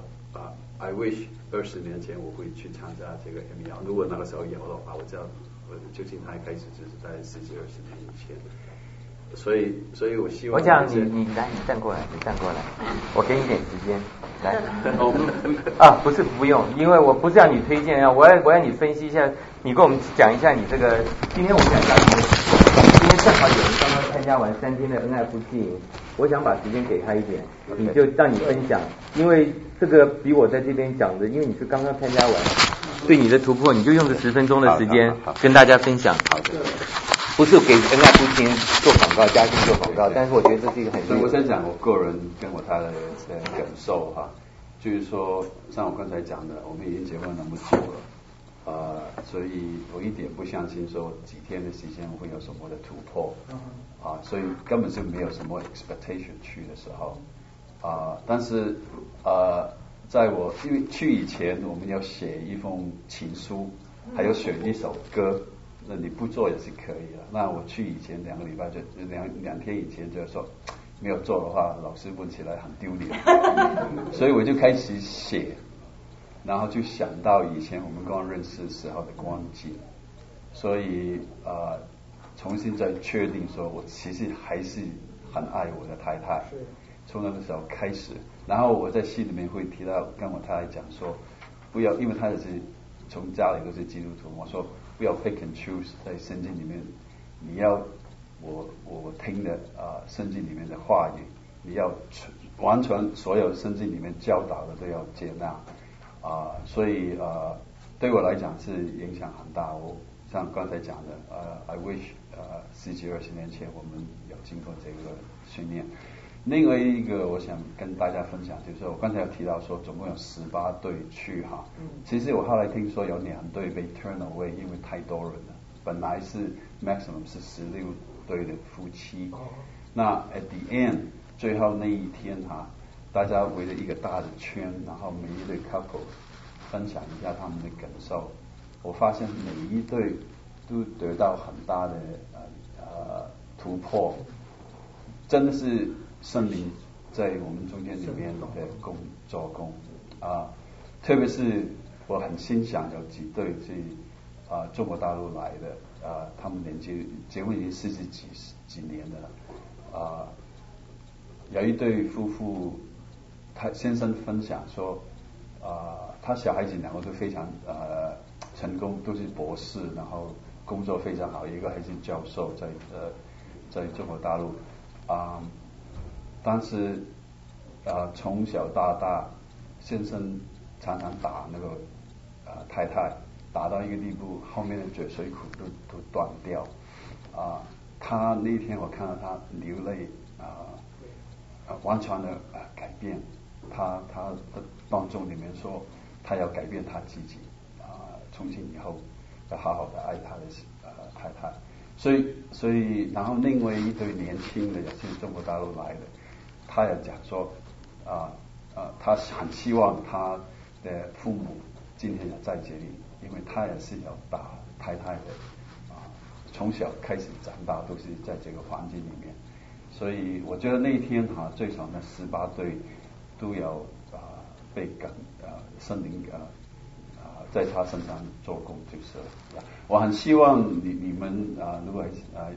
I wish 20年前我会去参加这个 MEL， 如果那个时候有的话，我知道我旧金山开始就是在10几20年以前，所以我希望。 我讲你来，你站过来，我给你点时间来。不用，因为我不是让你推荐啊，我要你分析一下，你跟我们讲一下你这个。今天我讲一下今天正好有人刚刚参加完3天的恩爱夫妻营，我想把时间给他一点，你就让你分享，因为这个比我在这边讲的，因为你是刚刚参加完，对你的突破，你就用这10分钟的时间跟大家分享。好的。不是给恩爱夫妻营做广告，家庭做广告，但是我觉得这是一个很。 我先讲我个人跟我太太的感受哈，就是说像我刚才讲的，我们已经结婚那么久了，所以我一点不相信说几天的时间会有什么的突破，所以根本就没有什么 expectation 去的时候，但是在我因为去以前，我们要写一封情书，还有选一首歌。那你不做也是可以的。那我去以前2个礼拜就两天以前就说没有做的话，老师问起来很丢脸，所以我就开始写，然后就想到以前我们刚认识时候的光景，所以重新再确定说我其实还是很爱我的太太，从那个时候开始。然后我在信里面会提到跟我太太讲说，不要，因为她也是从家里都是基督徒，我说不要 pick and choose 在圣经里面，你要我听的圣经里面的话语，你要完全所有圣经里面教导的都要接纳所以对我来讲是影响很大。我像刚才讲的I wish 10几20年前我们有经过这个训练。另外一个我想跟大家分享，就是我刚才有提到说总共有18队去哈，其实我后来听说有2队被 turn away， 因为太多人了，本来是 maximum 是16对的夫妻，那 at the end 最后那一天大家围了一个大的圈，然后每一对 couple 分享一下他们的感受，我发现每一对都得到很大的突破，真的是圣灵在我们中间里面的做工特别是我很欣赏有几对是中国大陆来的他们年纪结婚已经40几年了有一对夫妇，他先生分享说他小孩子2个都非常成功，都是博士，然后工作非常好，一个还是教授在中国大陆但是从小到大，先生常常打那个太太，打到一个地步，后面的嘴水苦都断掉他那天我看到他流泪完全的改变，他的当中里面说他要改变他自己从今以后要好好的爱他的太太，所以然后另外一对年轻的也是中国大陆来的，他也讲说他很希望他的父母今天也在这里，因为他也是要打太太的从小开始长大都是在这个环境里面，所以我觉得那一天最少那18对都有被圣灵在他身上做工，就是我很希望你们如果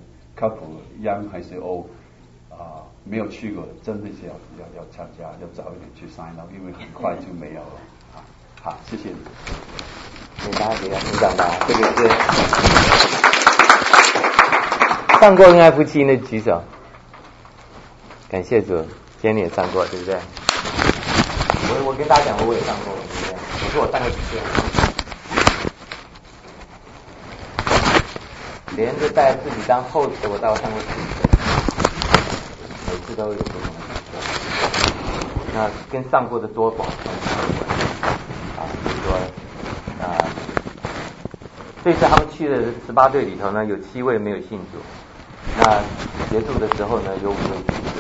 couple young 还是old没有去过的，真的是要参加，要早一点去 sign up， 因为很快就没有了好，谢谢你。 给大家分享吧，这个是上过恩爱夫妻的举手，感谢主，今天你也上过对不对？我我跟大家讲过，我也上过，对不对？我说我上过几次，连着带自己当 host， 我大概上过4次，每次都有不同的感受。那跟上过的多广啊，比如说这次他们去的18队里头呢，有7位没有信主。那结束的时候呢，有5位信主。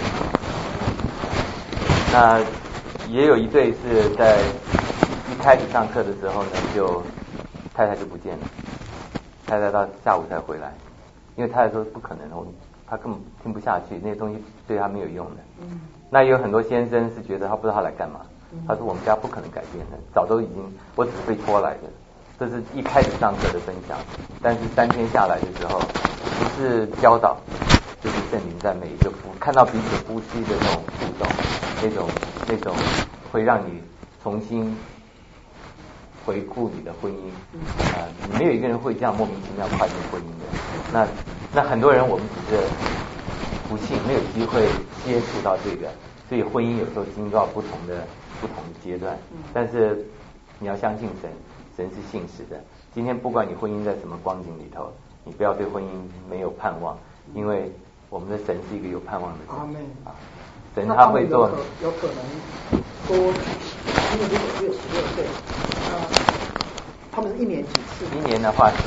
那也有一对是在一开始上课的时候呢，就太太就不见了，太太到下午才回来，因为太太说不可能，他根本听不下去，那些东西对他没有用的。那也有很多先生是觉得他不知道他来干嘛，他说我们家不可能改变的，早都已经我只是被拖来的。这是一开始上课的分享，但是3天下来的时候，不是教导，就是圣灵在每一个看到彼此夫妻的那种互动，那种会让你重新回顾你的婚姻。没有一个人会这样莫名其妙跨进婚姻的。那很多人我们只是不幸没有机会接触到这个，所以婚姻有时候经历到不同的阶段。但是你要相信神是信实的。今天不管你婚姻在什么光景里头，你不要对婚姻没有盼望，因为我们的神是一个有盼望的神。 阿们。 神他会做。 有可能多，因为如果只有16岁，他们是1年几次 ？1年的话是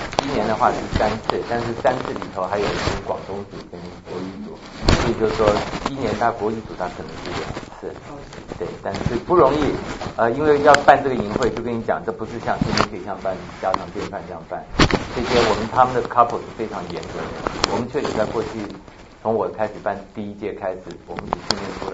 3次，但是3次里头还有跟广东组跟国语组，所以就是说1年他国语组他可能是2次。对，但是不容易，因为要办这个营会，就跟你讲，这不是像天天可以像办家常便饭这样办。这些他们的 couple 是非常严格的。我们确实在过去，从我开始办第1届开始，我们只训练出了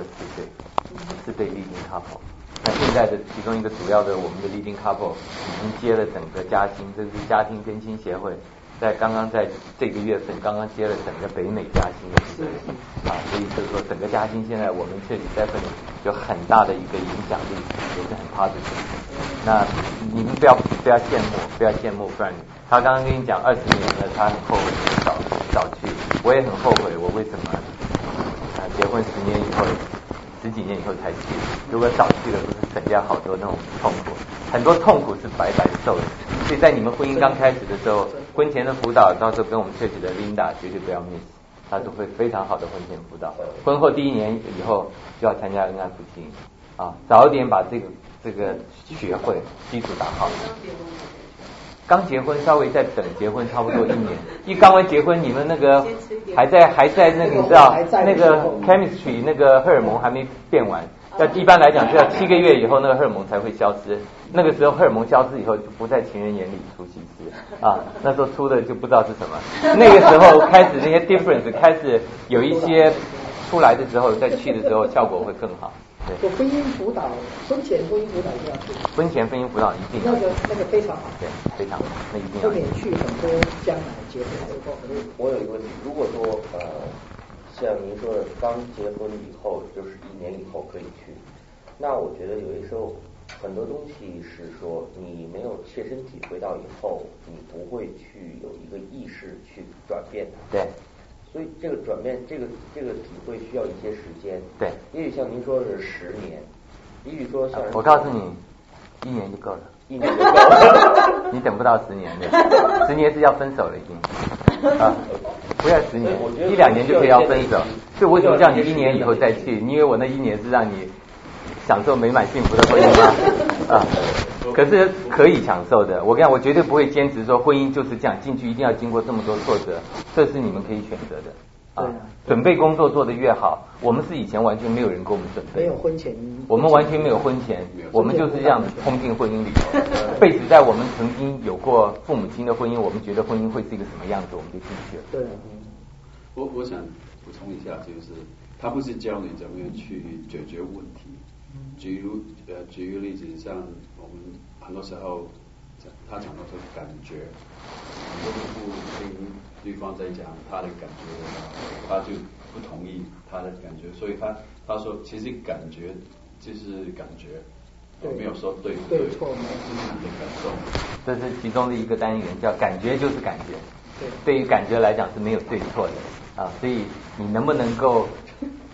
4对 leading couple。那现在的其中一个主要的我们的 leading couple 已经接了整个嘉兴，这是家庭更新协会。刚刚在这个月份刚刚接了整个北美嘉兴的这个所以就是说整个嘉兴现在我们确实 definitely 有很大的一个影响力，也是很 positive。那你们不要羡慕，不然他刚刚跟你讲20年了，他很后悔早去，我也很后悔，我为什么结婚10年以后10几年以后才去？如果早去了，不是省掉好多那种痛苦，很多痛苦是白白受的。所以在你们婚姻刚开始的时候，婚前的辅导，到时候跟我们确实的 Linda 绝对不要 miss， 她都会非常好的婚前辅导。婚后第1年以后就要参加恩爱夫妻营早一点把这个学会基础打好。刚结婚稍微再等结婚差不多1年，一刚完结婚你们那个还在那个你知道那个 chemistry 那个荷尔蒙还没变完，一般来讲是要7个月以后那个荷尔蒙才会消失，那个时候荷尔蒙消失以后就不在情人眼里出西施那时候出的就不知道是什么，那个时候开始那些 difference 开始有一些出来的时候，再去的时候效果会更好。 对，婚姻辅导，婚前婚姻辅导一定要去。 婚前婚姻辅导一定要去。 那个非常好。 对，非常好，那一定要。 会免去很多将来结婚之后。 我有一个问题，如果说像您说的刚结婚以后，就是1年以后可以去，那我觉得有的时候很多东西是说你没有切身体会到以后，你不会去有一个意识去转变它。 对。 所以这个转变，这个体会需要一些时间。 对， 也许像您说是10年，也许说像我告诉你，1年就够了 ，1年就够了。 你等不到10年的，10年是要分手了已经不要10年，1、2年就可以要分手。所以为什么叫你1年以后再去？你以为我那1年是让你享受美满幸福的婚姻吗？可是可以享受的。我跟你讲，我绝对不会坚持说婚姻就是这样，进去一定要经过这么多挫折，这是你们可以选择的准备工作做得越好，我们是以前完全没有人给我们准备， 没有婚前， 我们完全没有婚前，我们就是这样冲进婚姻里头。被子在我们曾经有过父母亲的婚姻，我们觉得婚姻会是一个什么样子，我们就进去了。 对， 我想补充一下，就是他不是教你怎么样去解决问题。举个例子，像我们很多时候他讲到说感觉，很多人不听对方在讲他的感觉的话，他就不同意他的感觉，所以他说其实感觉就是感觉，没有说对不对， 错， 是你的感受。 这是其中的一个单元，叫感觉就是感觉。对于感觉来讲是没有对错的所以你能不能够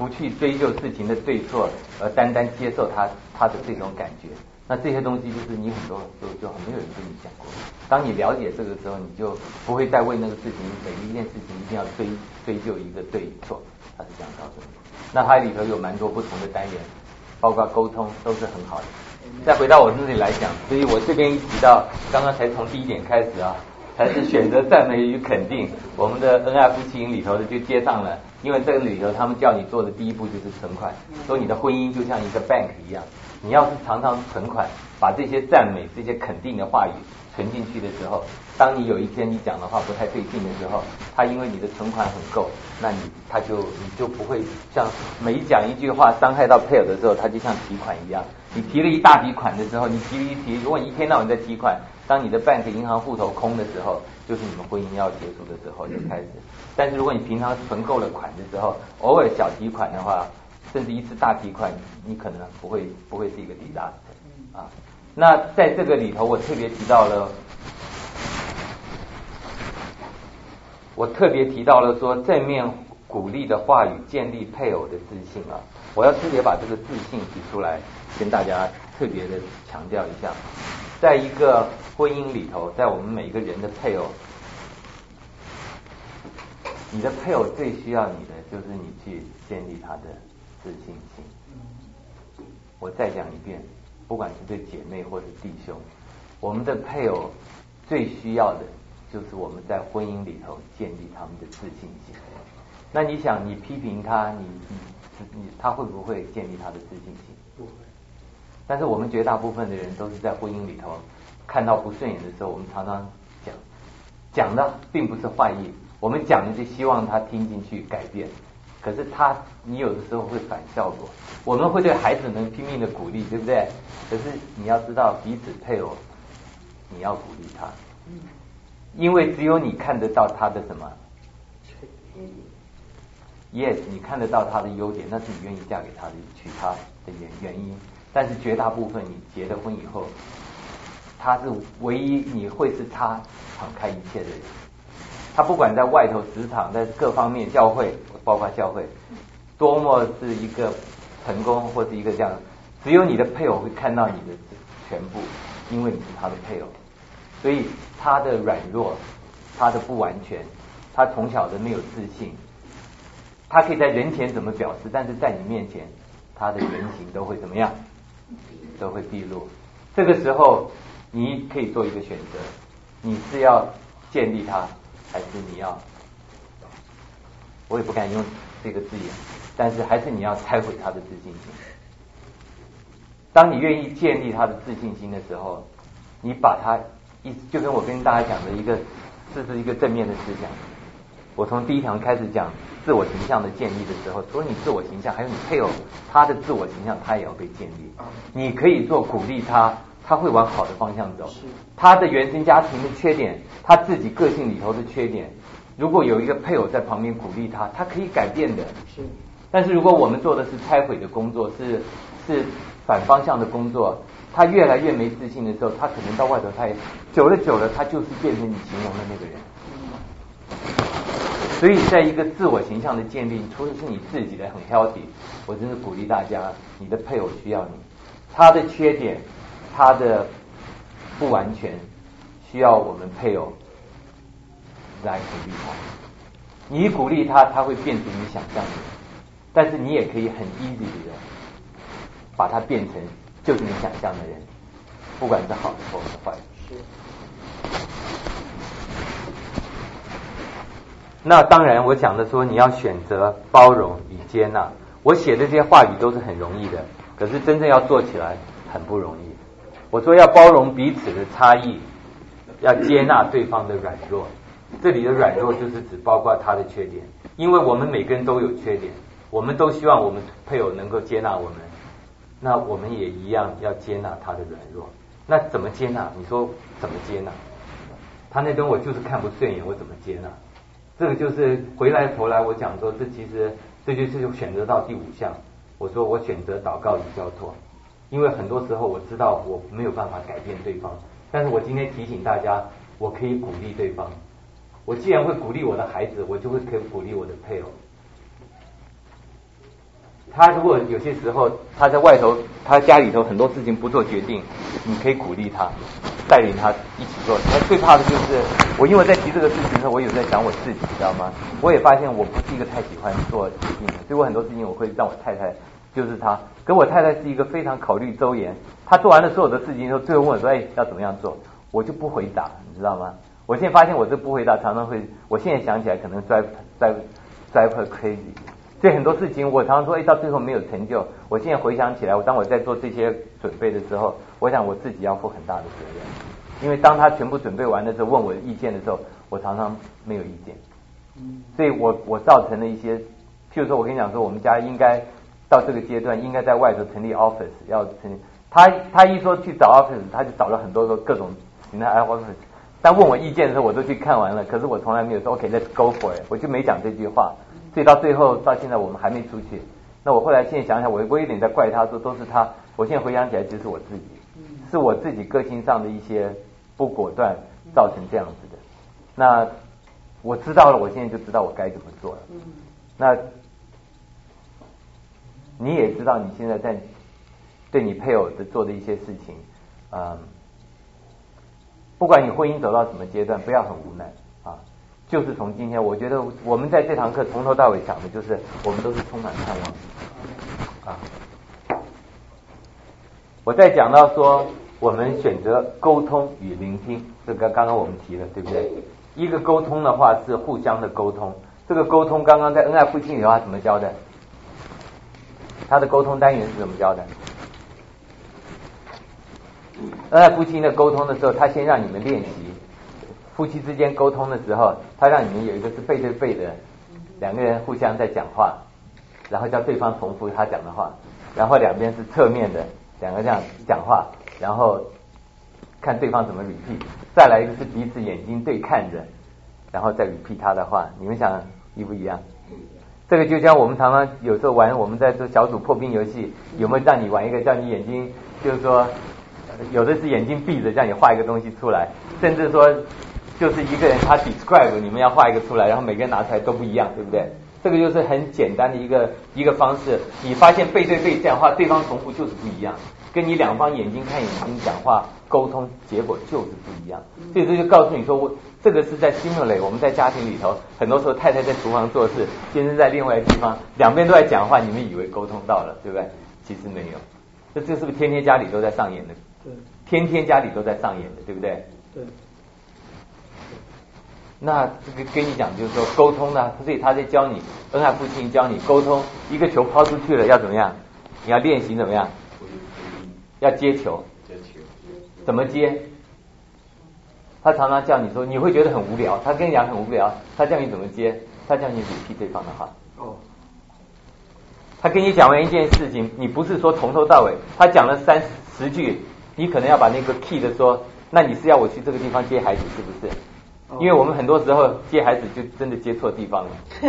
不去追究事情的对错，而单单接受他的这种感觉。那这些东西就是你很多时候就没有人跟你讲过。当你了解这个时候，你就不会再为那个事情每一件事情一定要追究一个对错，他是这样告诉你。那它里头有蛮多不同的单元，包括沟通都是很好的。再回到我这里来讲，所以我这边一提到刚刚才从第一点开始啊，才是选择赞美与肯定，我们的恩爱夫妻营里头的就接上了。因为这个里头他们叫你做的第一步就是存款，说你的婚姻就像一个 bank 一样，你要是常常存款，把这些赞美这些肯定的话语存进去的时候，当你有一天你讲的话不太对劲的时候，他因为你的存款很够，那你就不会像每讲一句话伤害到配偶的时候，他就像提款一样，你提了一大笔款的时候，你提，如果你一天到晚在提款，当你的 bank 银行户头空的时候，就是你们婚姻要结束的时候就开始。但是如果你平常存够了款的时候，偶尔小提款的话，甚至一次大提款，你可能不会是一个disaster啊。那在这个里头，我特别提到了说正面鼓励的话语建立配偶的自信啊。我要特别把这个自信提出来，跟大家特别的强调一下。在一个婚姻里头，在我们每一个人的配偶，你的配偶最需要你的就是你去建立他的自信心。我再讲一遍，不管是对姐妹或是弟兄，我们的配偶最需要的就是我们在婚姻里头建立他们的自信心。那你想，你批评他，他会不会建立他的自信心？不会。但是我们绝大部分的人都是在婚姻里头看到不顺眼的时候，我们常常讲的并不是坏意，我们讲的是希望他听进去改变。可是你有的时候会反效果。我们会对孩子们拼命的鼓励，对不对？可是你要知道，彼此配偶，你要鼓励他，因为只有你看得到他的什么？Yes， 你看得到他的优点，那是你愿意嫁给他的、娶他的原因。但是绝大部分你结了婚以后，他是唯一你会是他敞开一切的人。他不管在外头职场，在各方面教会，包括教会，多么是一个成功或是一个这样，只有你的配偶会看到你的全部，因为你是他的配偶。所以他的软弱，他的不完全，他从小的没有自信，他可以在人前怎么表示，但是在你面前他的原型都会怎么样，都会毕露。这个时候你可以做一个选择，你是要建立他，还是你要，我也不敢用这个字眼，但是还是你要拆毁他的自信心。当你愿意建立他的自信心的时候，你把他就跟我跟大家讲的这是一个正面的思想。我从第一堂开始讲自我形象的建立的时候，除了你自我形象，还有你配偶他的自我形象，他也要被建立。你可以做鼓励他会往好的方向走。他的原生家庭的缺点，他自己个性里头的缺点，如果有一个配偶在旁边鼓励他可以改变的。但是如果我们做的是拆毁的工作，是反方向的工作，他越来越没自信的时候，他可能到外头，他也久了他就是变成你形容的那个人。所以在一个自我形象的建立，除了是你自己的很healthy，我真是鼓励大家，你的配偶需要你，他的缺点，他的不完全，需要我们配偶来鼓励他。你一鼓励他，他会变成你想象的，但是你也可以很 easy 的把他变成就是你想象的人，不管是好的或是坏的。那当然我讲的说你要选择包容与接纳，我写的这些话语都是很容易的，可是真正要做起来很不容易。我说要包容彼此的差异，要接纳对方的软弱，这里的软弱就是指包括他的缺点，因为我们每个人都有缺点，我们都希望我们配偶能够接纳我们，那我们也一样要接纳他的软弱。那怎么接纳？你说怎么接纳？他那跟我就是看不顺眼，我怎么接纳？这个就是回来头来我讲说，这就是选择到第5项。我说我选择祷告与交托，因为很多时候我知道我没有办法改变对方，但是我今天提醒大家，我可以鼓励对方。我既然会鼓励我的孩子，我就会可以鼓励我的配偶。 他如果有些时候他在外头，他家里头很多事情不做决定，你可以鼓励他，带领他一起做。他最怕的就是我，因为在提这个事情的时候，我有在想我自己，知道吗？我也发现我不是一个太喜欢做决定的，所以我很多事情我会让我太太，就是她。可我太太是一个非常考虑周延，她做完了所有的事情之后，最后问我说：“哎，要怎么样做？”我就不回答，你知道吗？我现在发现我这不回答常常会，我现在想起来可能 drive her crazy。所以很多事情我常常说，到最后没有成就。我现在回想起来，当我在做这些准备的时候，我想我自己要负很大的责任。因为当他全部准备完的时候，问我的意见的时候，我常常没有意见。所以我造成了一些，譬如说我跟你讲说，我们家应该到这个阶段，应该在外头成立 office， 要成立。他一说去找 office， 他就找了很多个各种型的 office。但问我意见的时候，我都去看完了，可是我从来没有说 OK，let's go for it， 我就没讲这句话。所以到最后到现在我们还没出去。那我后来现在想想，我有点在怪他，说都是他。我现在回想起来，其实是我自己，是我自己个性上的一些不果断造成这样子的。那我知道了，我现在就知道我该怎么做了。那你也知道你现在在对你配偶的做的一些事情，不管你婚姻走到什么阶段，不要很无奈啊。就是从今天，我觉得我们在这堂课从头到尾讲的就是我们都是充满盼望啊。我在讲到说我们选择沟通与聆听，这个刚刚我们提了，对不对？一个沟通的话是互相的沟通，这个沟通刚刚在恩爱父亲里头他怎么教的？他的沟通单元是怎么教的？恩爱父亲的沟通的时候，他先让你们练习夫妻之间沟通的时候，他让你们有一个是背对背的，两个人互相在讲话，然后叫对方重复他讲的话，然后两边是侧面的，两个这样讲话，然后看对方怎么 repeat， 再来一个是彼此眼睛对看着，然后再 repeat 他的话，你们想一不一样？这个就像我们常常有时候玩，我们在做小组破冰游戏，有没有让你玩一个叫你眼睛，就是说有的是眼睛闭着，让你画一个东西出来，甚至说就是一个人他 describe， 你们要画一个出来，然后每个人拿出来都不一样，对不对？这个就是很简单的一个方式。你发现背对背这样画，对方重复就是不一样，跟你两方眼睛看眼睛讲话沟通，结果就是不一样。所以这就告诉你说，这个是在 simulate 我们在家庭里头，很多时候太太在厨房做事，先生在另外一个地方，两边都在讲话，你们以为沟通到了，对不对？其实没有。这是不是天天家里都在上演的？ 对， 天天家里都在上演的，对不对？ 对。 那这个跟你讲就是说沟通呢，所以他在教你，恩爱父亲教你沟通，一个球抛出去了要怎么样？你要练习怎么样？要接球。怎么接？他常常叫你说，你会觉得很无聊，他跟你讲很无聊，他叫你怎么接？他叫你repeat对方的话。哦。他跟你讲完一件事情，你不是说从头到尾，他讲了30句，你可能要把那个 key 的说，那你是要我去这个地方接孩子是不是？因为我们很多时候接孩子就真的接错地方了。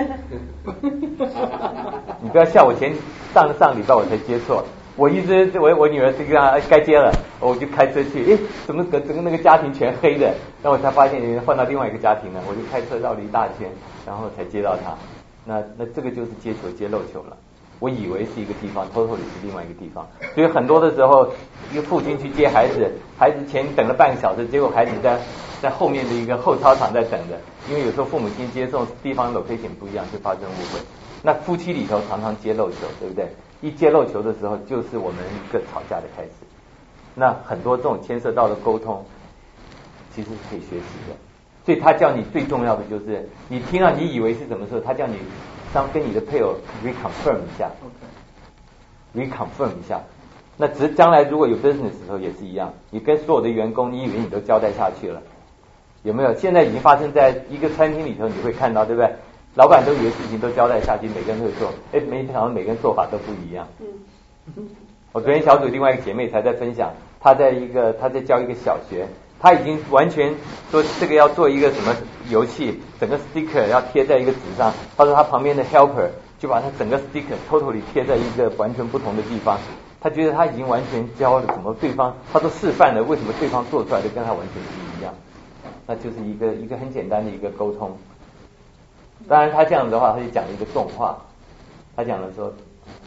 你不要笑我，上礼拜我才接错，我女儿这个该接了，我就开车去，怎么整个那个家庭全黑的，然后我才发现换到另外一个家庭了，我就开车绕了一大圈，然后才接到他。那这个就是接球接漏球了。我以为是一个地方，偷偷里是另外一个地方。所以很多的时候，一个父亲去接孩子，孩子前等了半个小时，结果孩子在后面的一个后操场在等着。因为有时候父母亲接送地方 location 不一样，就发生误会。那夫妻里头常常接漏球，对不对？一接漏球的时候，就是我们一个吵架的开始。那很多这种牵涉到的沟通，其实是可以学习的。所以他叫你最重要的就是，你听到你以为是怎么说，他叫你跟你的配偶 reconfirm 一下 ，reconfirm 一下。那将来如果有 business 的时候也是一样，你跟所有的员工，你以为你都交代下去了，有没有？现在已经发生在一个餐厅里头，你会看到，对不对？老板都以为事情都交代下去，每个人都会做，没想到每个人做法都不一样。我昨天小组另外一个姐妹才在分享，她在教一个小学。他已经完全说这个要做一个什么游戏，整个 sticker 要贴在一个纸上。他说他旁边的 helper 就把他整个 sticker totally 贴在一个完全不同的地方。他觉得他已经完全教了什么对方，他都示范了为什么对方做出来的跟他完全不一样。那就是一个很简单的一个沟通。当然他这样子的话，他就讲了一个重话，他讲了说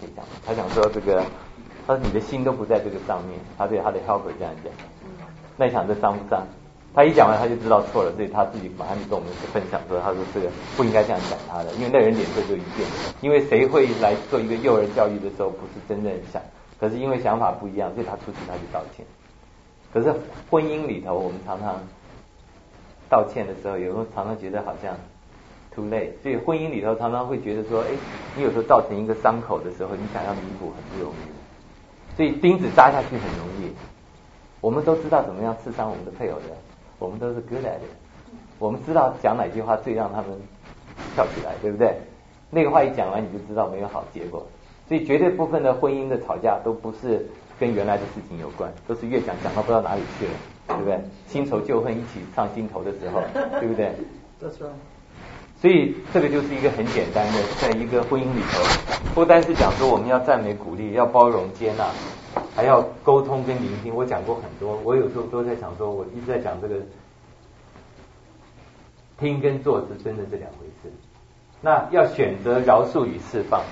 可以讲。他讲说这个，他说你的心都不在这个上面，他对他的 helper 这样讲。那你想这伤不伤？他一讲完他就知道错了，所以他自己马上就跟我们分享说，他说这个不应该这样讲他的，因为那人脸色就一变。因为谁会来做一个幼儿教育的时候不是真正想，可是因为想法不一样，所以他出去他就道歉。可是婚姻里头，我们常常道歉的时候，有时候常常觉得好像 too late， 所以婚姻里头常常会觉得说，你有时候造成一个伤口的时候，你想要弥补很不容易，所以钉子扎下去很容易。我们都知道怎么样刺伤我们的配偶的，我们都是 good at it， 我们知道讲哪句话最让他们跳起来，对不对？那个话一讲完你就知道没有好结果，所以绝对部分的婚姻的吵架都不是跟原来的事情有关，都是越讲到不知道哪里去了，对不对？新仇旧恨一起上心头的时候，对不对？所以这个就是一个很简单的，在一个婚姻里头，不单是讲说我们要赞美鼓励，要包容接纳，还要沟通跟聆听。我讲过很多，我有时候都在想说，我一直在讲这个听跟做是真的是两回事。那要选择饶恕与释放。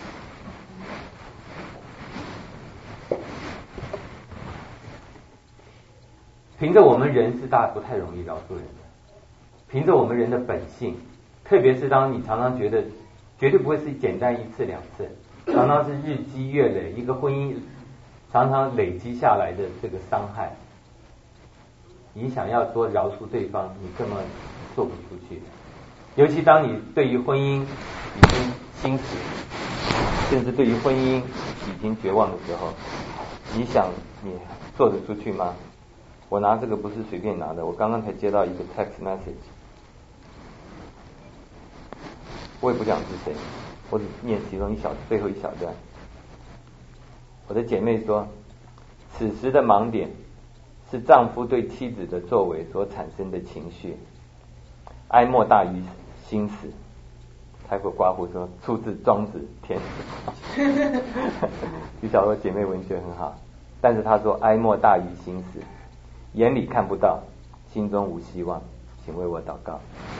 凭着我们人是不太容易饶恕人的，凭着我们人的本性，特别是当你常常觉得绝对不会是简单一次两次，常常是日积月累，一个婚姻常常累积下来的这个伤害，你想要说饶恕对方，你根本做不出去。尤其当你对于婚姻已经心死，甚至对于婚姻已经绝望的时候，你想你做得出去吗？我拿这个不是随便拿的，我刚刚才接到一个 text message， 我也不讲是谁，我只念其中最后一小段。我的姐妹说，此时的盲点是丈夫对妻子的作为所产生的情绪，哀莫大于心死。开口刮胡说，出自庄子天子。你小说姐妹文学很好，但是她说哀莫大于心死，眼里看不到，心中无希望，请为我祷告。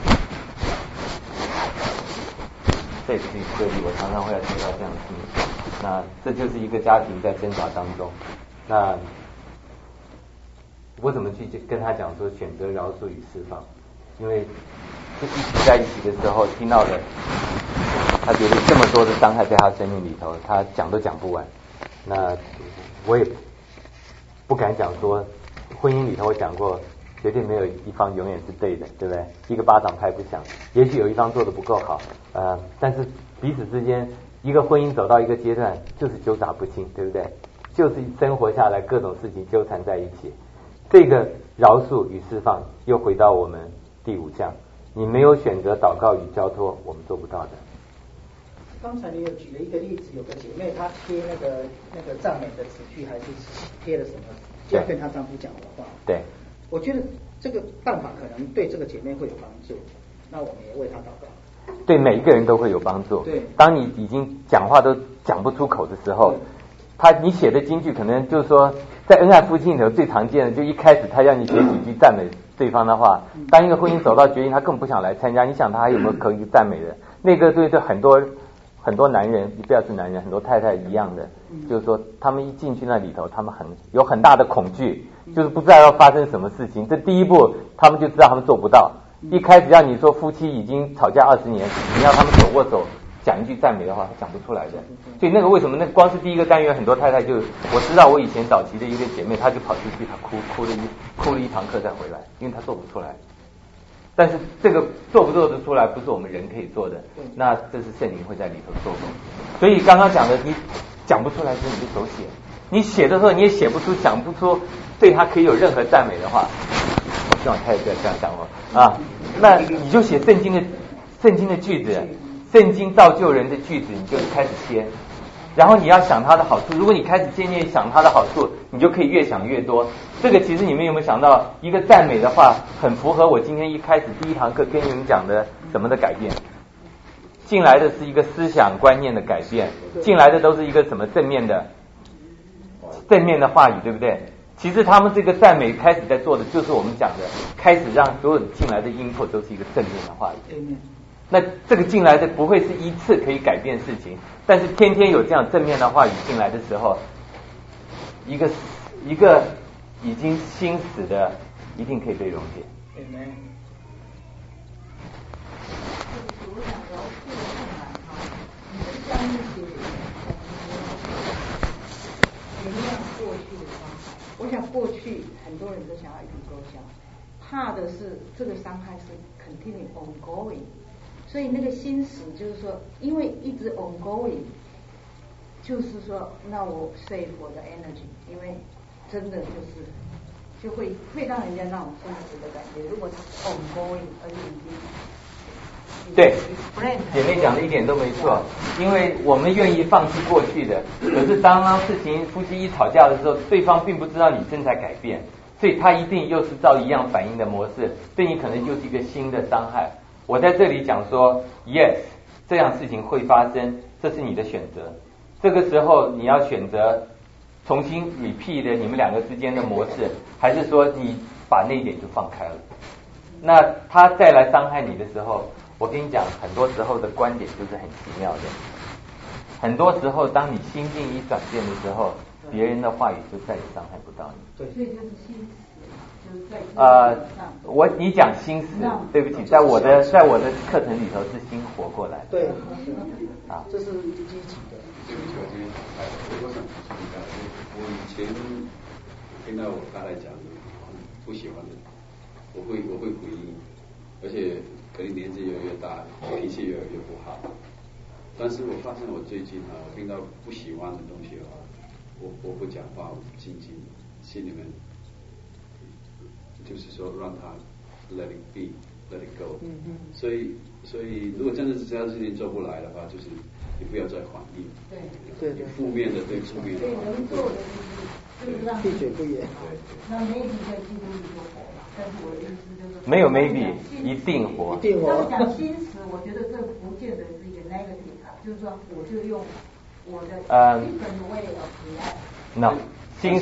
这也是一个例，我常常会要听到这样的信息。那这就是一个家庭在挣扎当中。那我怎么去跟他讲说选择饶恕与释放？因为就一起在一起的时候听到的，他觉得这么多的伤害在他生命里头，他讲都讲不完。那我也不敢讲说，婚姻里头我讲过，绝对没有一方永远是对的，对不对？一个巴掌拍不响，也许有一方做得不够好，但是彼此之间，一个婚姻走到一个阶段，就是纠缠不清，对不对？就是生活下来各种事情纠缠在一起。这个饶恕与释放又回到我们第5项，你没有选择祷告与交托，我们做不到的。 刚才你有举了一个例子，有个姐妹她贴那个赞美的词句，还是贴了什么，就要跟她丈夫讲的话。 对， 我觉得这个办法可能对这个姐妹会有帮助，那我们也为她祷告。 对每一个人都会有帮助。 对， 当你已经讲话都讲不出口的时候，你写的金句可能就是说，在恩爱夫妻里头最常见的，就一开始他要你写几句赞美对方的话，当一个婚姻走到决定，他根本不想来参加，你想他还有没有可以赞美的？那个对很多男人，不要是男人，很多太太一样的，就是说他们一进去那里头，他们有很大的恐惧，就是不知道要发生什么事情。这第一步，他们就知道他们做不到。一开始要你说夫妻已经吵架20年，你要他们手握手讲一句赞美的话，他讲不出来的。所以那个为什么？那光是第一个单元，很多太太就，我知道我以前早期的一个姐妹，她就跑出去，她哭了一堂课再回来，因为她做不出来。但是这个做不做得出来，不是我们人可以做的，那这是圣灵会在里头做工。所以刚刚讲的，你讲不出来时你就手写，你写的时候你也写不出，想不出对他可以有任何赞美的话，我希望他也不要这样讲啊。那你就写圣经的句子，圣经造就人的句子，你就开始贴。然后你要想他的好处，如果你开始渐渐想他的好处，你就可以越想越多。这个其实你们有没有想到，一个赞美的话，很符合我今天一开始第一堂课跟你们讲的什么的改变。进来的是一个思想观念的改变，进来的都是一个什么正面的话语，对不对？其实他们这个赞美开始在做的就是我们讲的，开始让所有进来的input都是一个正面的话语。 那这个进来的不会是一次可以改变事情，但是天天有这样正面的话语进来的时候，一个已经心死的一定可以被溶解。 我想描述的困难哈，你是将那些原谅过去的伤害。我想过去很多人都想要一笔勾销，怕的是这个伤害是 continue ongoing， 所以那个心死就是说，因为一直 ongoing， 就是说，那我 save 我的 energy， 因为真的就会让人家那种心死的感觉。如果它 ongoing， 而且已经对，姐妹讲的一点都没错，因为我们愿意放弃过去的，可是当事情夫妻一吵架的时候，对方并不知道你正在改变，所以他一定又是照一样反应的模式，对你可能就是一个新的伤害。我在这里讲说 yes， 这样事情会发生，这是你的选择，这个时候你要选择重新 repeat 你们两个之间的模式，还是说你把那一点就放开了。那他再来伤害你的时候，我跟你讲，很多时候的观点就是很奇妙的。很多时候，当你心境一转变的时候，别人的话语就再也伤害不到你。 对，所以就是心死，就是在你讲心死，对不起，在我的课程里头是心活过来的。 对， 啊， 这是积极的。 对不起，我今天我想提醒一下，我以前听到我刚才讲不喜欢的，我会回应，而且可能年纪越来越大，脾气越来越不好。但是我发现我最近我听到不喜欢的东西的话，我不讲话，我静静心里面就是说让他 let it be let it go。所以如果真的是这样事情做不来的话，就是你不要再反应。对，负面的对负面的。 对，能做的就是让闭嘴不言。 那 maybe 在基督里就活了，但是我的意思就是没有 maybe， 一定活。 一定活。 他们讲心死，我觉得这不见得是一个 negative， 就是说我就用我的 different way of react。 心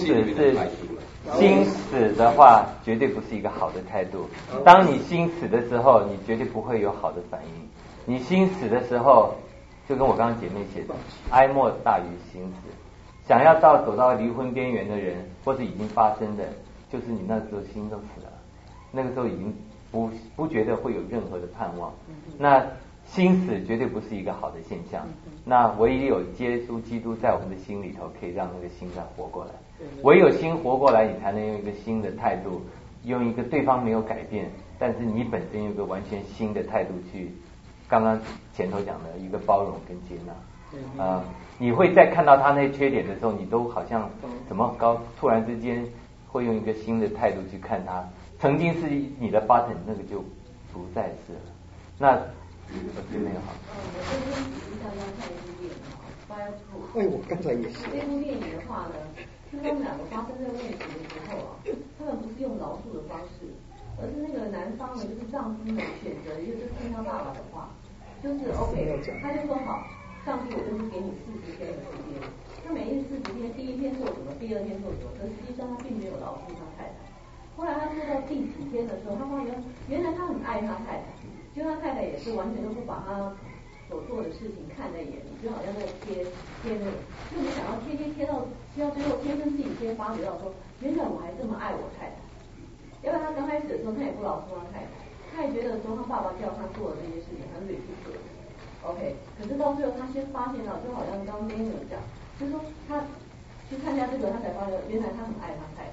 死的话，绝对不是一个好的态度。当你心死的时候，你绝对不会有好的反应。你心死的时候，就跟我刚刚姐妹写的，哀莫大于心死。想要走到离婚边缘的人，或是已经发生的，就是你那时候心都死了，那个时候已经不觉得会有任何的盼望。那心死绝对不是一个好的现象。那唯一有耶稣基督在我们的心里头，可以让那个心再活过来。唯有心活过来，你才能用一个新的态度，用一个对方没有改变，但是你本身有一个完全新的态度去，刚刚前头讲的一个包容跟接纳。你会在看到他那些缺点的时候，你都好像突然之间会用一个新的态度去看他。曾经是你的 button， 那个就不再是了。那这边好。 我这边提一下要看一部电影，Fireproof。 我刚才也是。 这部电影的话呢，是他们两个发生这个问题的时候他们不是用饶恕的方式，而是那个男方呢，就是丈夫呢选择就是听他爸爸的话，就是 OK， 他就说好，上帝我就是给你40天的时间。他每一40天，第一天做什么，第二天做什么，可是实际上他并没有饶恕他太太。后来他做到第几天的时候，他发现原来他很爱他太太。就他太太也是完全都不把他所做的事情看在眼里，就好像那个贴那个，就没想到贴到最后，天生自己先发觉到说，原来我还这么爱我太太。要不然他刚开始的时候，他也不饶恕他太太，他也觉得说他爸爸叫他做的这些事情，他是最负责的。OK， 可是到最后他先发现到，就好像刚刚 Daniel 讲，就是说他去参加这个，他才发现原来他很爱他太太。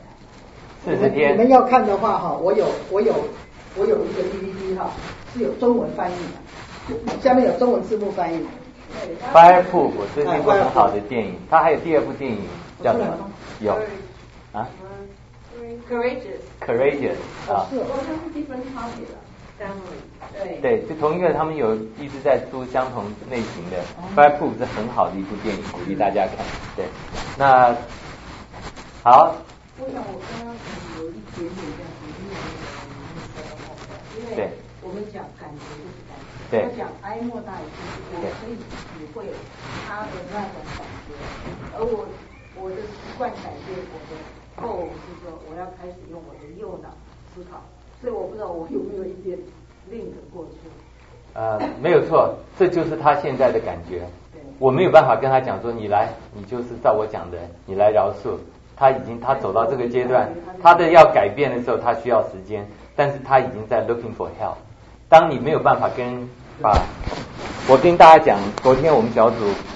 40天。 你们要看的话哈，我有一个 DVD 哈。是有中文翻译的，下面有中文字幕翻译。 Fireproof 这是一部很好的电影，它还有第二部电影叫什么？有啊 ？Courageous 啊。 是，它是 different party 的 family。 对，就同一个，他们有一直在出相同类型的。Fireproof 是很好的一部电影，鼓励大家看。对，那好。 我想我刚刚有一点点这样子，因为我们讲感觉就是感觉，我讲哀莫大于心死，我可以体会他的那种感觉，而我的习惯改变，我的后是说我要开始用我的右脑思考，所以我不知道我有没有一点 link 过去。 没有错，这就是他现在的感觉。我没有办法跟他讲说你来，你就是照我讲的，你来饶恕。他走到这个阶段，他的要改变的时候，他需要时间，但是他已经在 looking for help。当你没有办法我跟大家讲，昨天我们小组，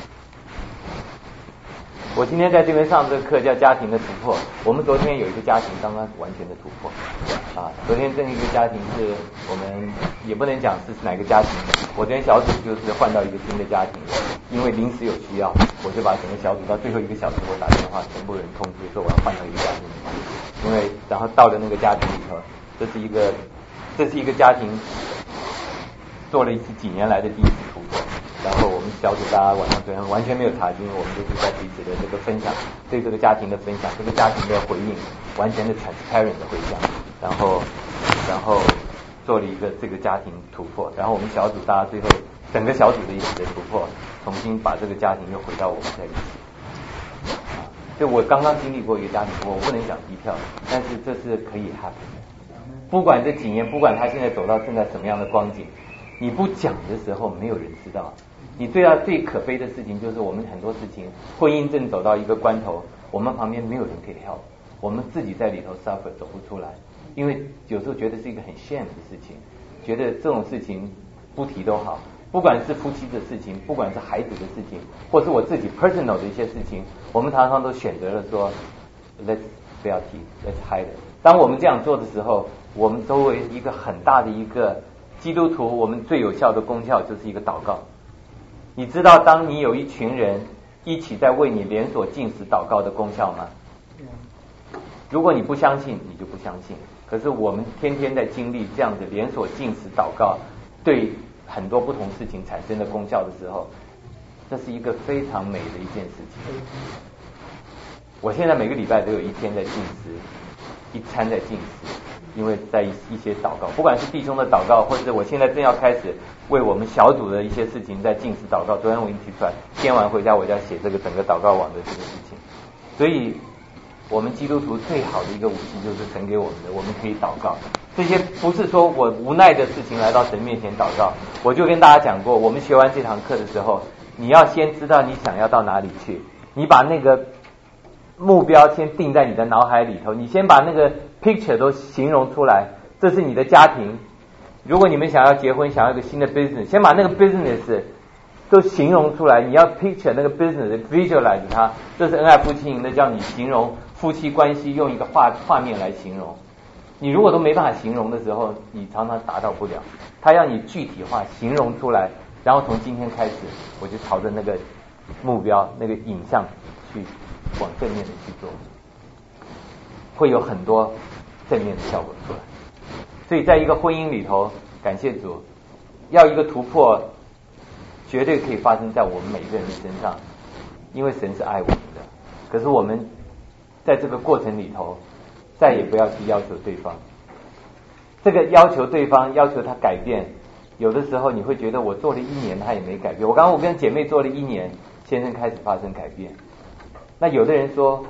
我今天在这边上这个课叫家庭的突破。我们昨天有一个家庭刚刚完全的突破昨天这一个家庭是我们也不能讲是哪个家庭，我昨天小组就是换到一个新的家庭，因为临时有需要，我就把整个小组到最后1个小时我打电话全部人通知说我要换到一个家庭，因为然后到了那个家庭里头，这是一个家庭做了一次几年来的第一次突破。然后我们小组大家晚上昨天完全没有查经，我们就是在彼此的这个分享，对这个家庭的分享，这个家庭的回应，完全的 transparent 的回响，然后做了一个这个家庭突破，然后我们小组大家最后整个小组的一起的突破，重新把这个家庭又回到我们在一起。就我刚刚经历过一个家庭突破，我不能讲低调，但是这是可以 happen 的。不管这几年，不管他现在走到正在什么样的光景，你不讲的时候，没有人知道。你最可悲的事情就是我们很多事情，婚姻正走到一个关头，我们旁边没有人可以 help， 我们自己在里头 suffer 走不出来，因为有时候觉得是一个很 shame 的事情，觉得这种事情不提都好，不管是夫妻的事情，不管是孩子的事情，或是我自己 personal 的一些事情，我们常常都选择了说 let's 不要提 let's hide it。 当我们这样做的时候，我们周围一个很大的一个基督徒，我们最有效的功效就是一个祷告。你知道当你有一群人一起在为你连锁禁食祷告的功效吗？如果你不相信，你就不相信。可是我们天天在经历这样的连锁禁食祷告对很多不同事情产生的功效的时候，这是一个非常美的一件事情。我现在每个礼拜都有一天在禁食，一餐在禁食，因为在一些祷告，不管是弟兄的祷告，或者我现在正要开始为我们小组的一些事情在禁食祷告。昨天我已经提出来，今天晚回家我就要写这个整个祷告网的这个事情。所以我们基督徒最好的一个武器就是神给我们的，我们可以祷告。这些不是说我无奈的事情来到神面前祷告。我就跟大家讲过，我们学完这堂课的时候，你要先知道你想要到哪里去，你把那个目标先定在你的脑海里头，你先把那个 picture 都形容出来。这是你的家庭，如果你们想要结婚，想要一个新的 business， 先把那个 business 都形容出来。你要 picture 那个 business visualize 它。这是恩爱夫妻营的，叫你形容夫妻关系，用一个画面来形容。你如果都没办法形容的时候，你常常达到不了。他要你具体化形容出来，然后从今天开始，我就朝着那个目标那个影像去往正面的去做，会有很多正面的效果出来。所以在一个婚姻里头，感谢主，要一个突破绝对可以发生在我们每个人的身上，因为神是爱我们的。可是我们在这个过程里头，再也不要去要求对方。这个要求对方，要求他改变，有的时候你会觉得我做了1年他也没改变。我跟姐妹做了1年，先生开始发生改变。那有的人说，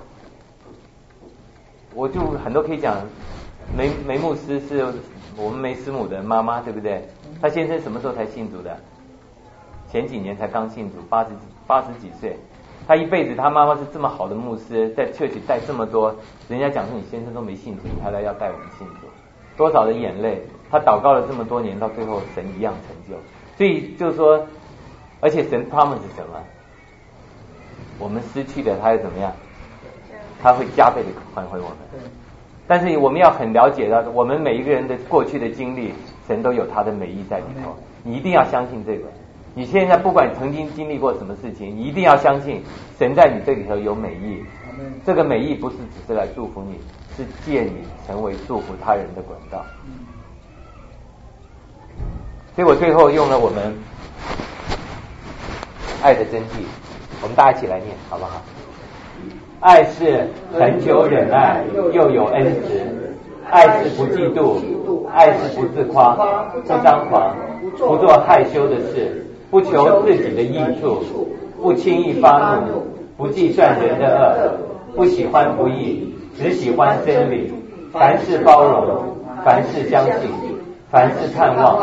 我就很多可以讲，梅牧师是我们梅师母的妈妈，对不对？他先生什么时候才信主的？前几年才刚信主，80几岁。他一辈子，他妈妈是这么好的牧师，在church带这么多，人家讲说你先生都没信主，你还来要带我们信主，多少的眼泪，他祷告了这么多年，到最后神一样成就。所以就是说，而且神 promise 是什么？我们失去的他会怎么样？他会加倍的还回我们。但是我们要很了解到，我们每一个人的过去的经历，神都有他的美意在里头。你一定要相信这个。你现在不管曾经经历过什么事情，你一定要相信神在你这里头有美意。这个美意不是只是来祝福你，是借你成为祝福他人的管道。所以我最后用了我们爱的真谛，我们大家一起来念好不好？爱是恒久忍耐，又有恩慈；爱是不嫉妒，爱是不自夸，不张狂，不做害羞的事，不求自己的益处，不轻易发怒，不计算人的恶，不喜欢不义，只喜欢真理。凡事包容，凡事相信，凡事盼望，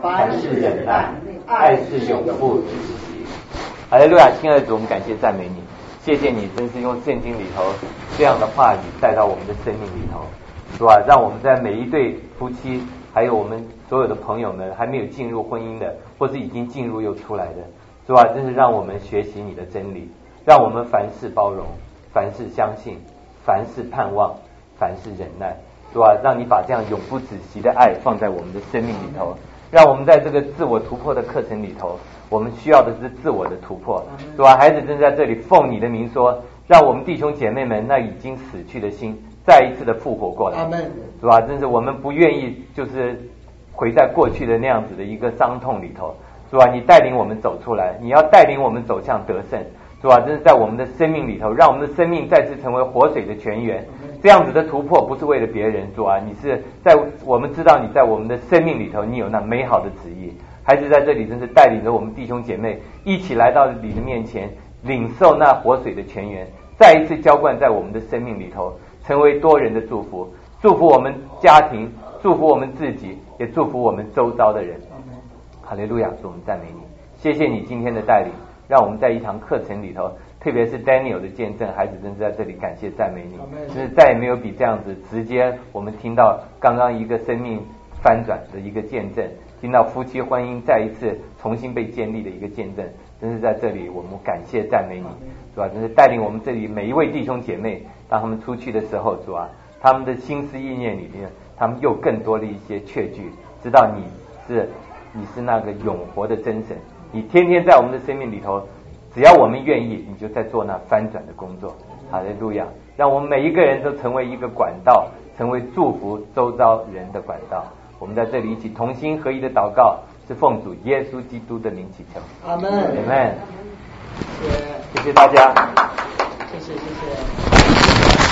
凡事忍耐，爱是永不止息。哈利路亚！亲爱的主，我们感谢赞美你，谢谢你真是用圣经里头这样的话语带到我们的生命里头，主啊，让我们在每一对夫妻，还有我们所有的朋友们还没有进入婚姻的，或是已经进入又出来的，主啊，真是让我们学习你的真理，让我们凡事包容，凡事相信，凡事盼望，凡事忍耐，主啊，让你把这样永不止息的爱放在我们的生命里头，让我们在这个自我突破的课程里头，我们需要的是自我的突破，主啊，孩子正在这里奉你的名说，让我们弟兄姐妹们那已经死去的心再一次的复活过来，主啊，真是我们不愿意就是回在过去的那样子的一个伤痛里头，主啊，你带领我们走出来，你要带领我们走向得胜，主啊，真是在我们的生命里头，让我们的生命再次成为活水的泉源。这样子的突破不是为了别人，主啊，你是在我们知道你在我们的生命里头，你有那美好的旨意。孩子在这里真是带领着我们弟兄姐妹一起来到你的面前，领受那活水的泉源，再一次浇灌在我们的生命里头，成为多人的祝福，祝福我们家庭，祝福我们自己，也祝福我们周遭的人。哈利路亚！主，我们赞美你，谢谢你今天的带领，让我们在一堂课程里头，特别是 Daniel 的见证，孩子真是在这里感谢赞美你，真是再也没有比这样子直接我们听到刚刚一个生命翻转的一个见证，听到夫妻婚姻再一次重新被建立的一个见证，真是在这里我们感谢赞美你，主啊，真是带领我们这里每一位弟兄姐妹，当他们出去的时候，主啊，他们的心思意念里面，他们又更多了一些确据，知道你是那个永活的真神，你天天在我们的生命里头，只要我们愿意，你就在做那翻转的工作。哈利路亚！让我们每一个人都成为一个管道，成为祝福周遭人的管道。我们在这里一起同心合一的祷告，是奉主耶稣基督的名祈求。 阿们。 阿们。谢谢大家。 谢谢。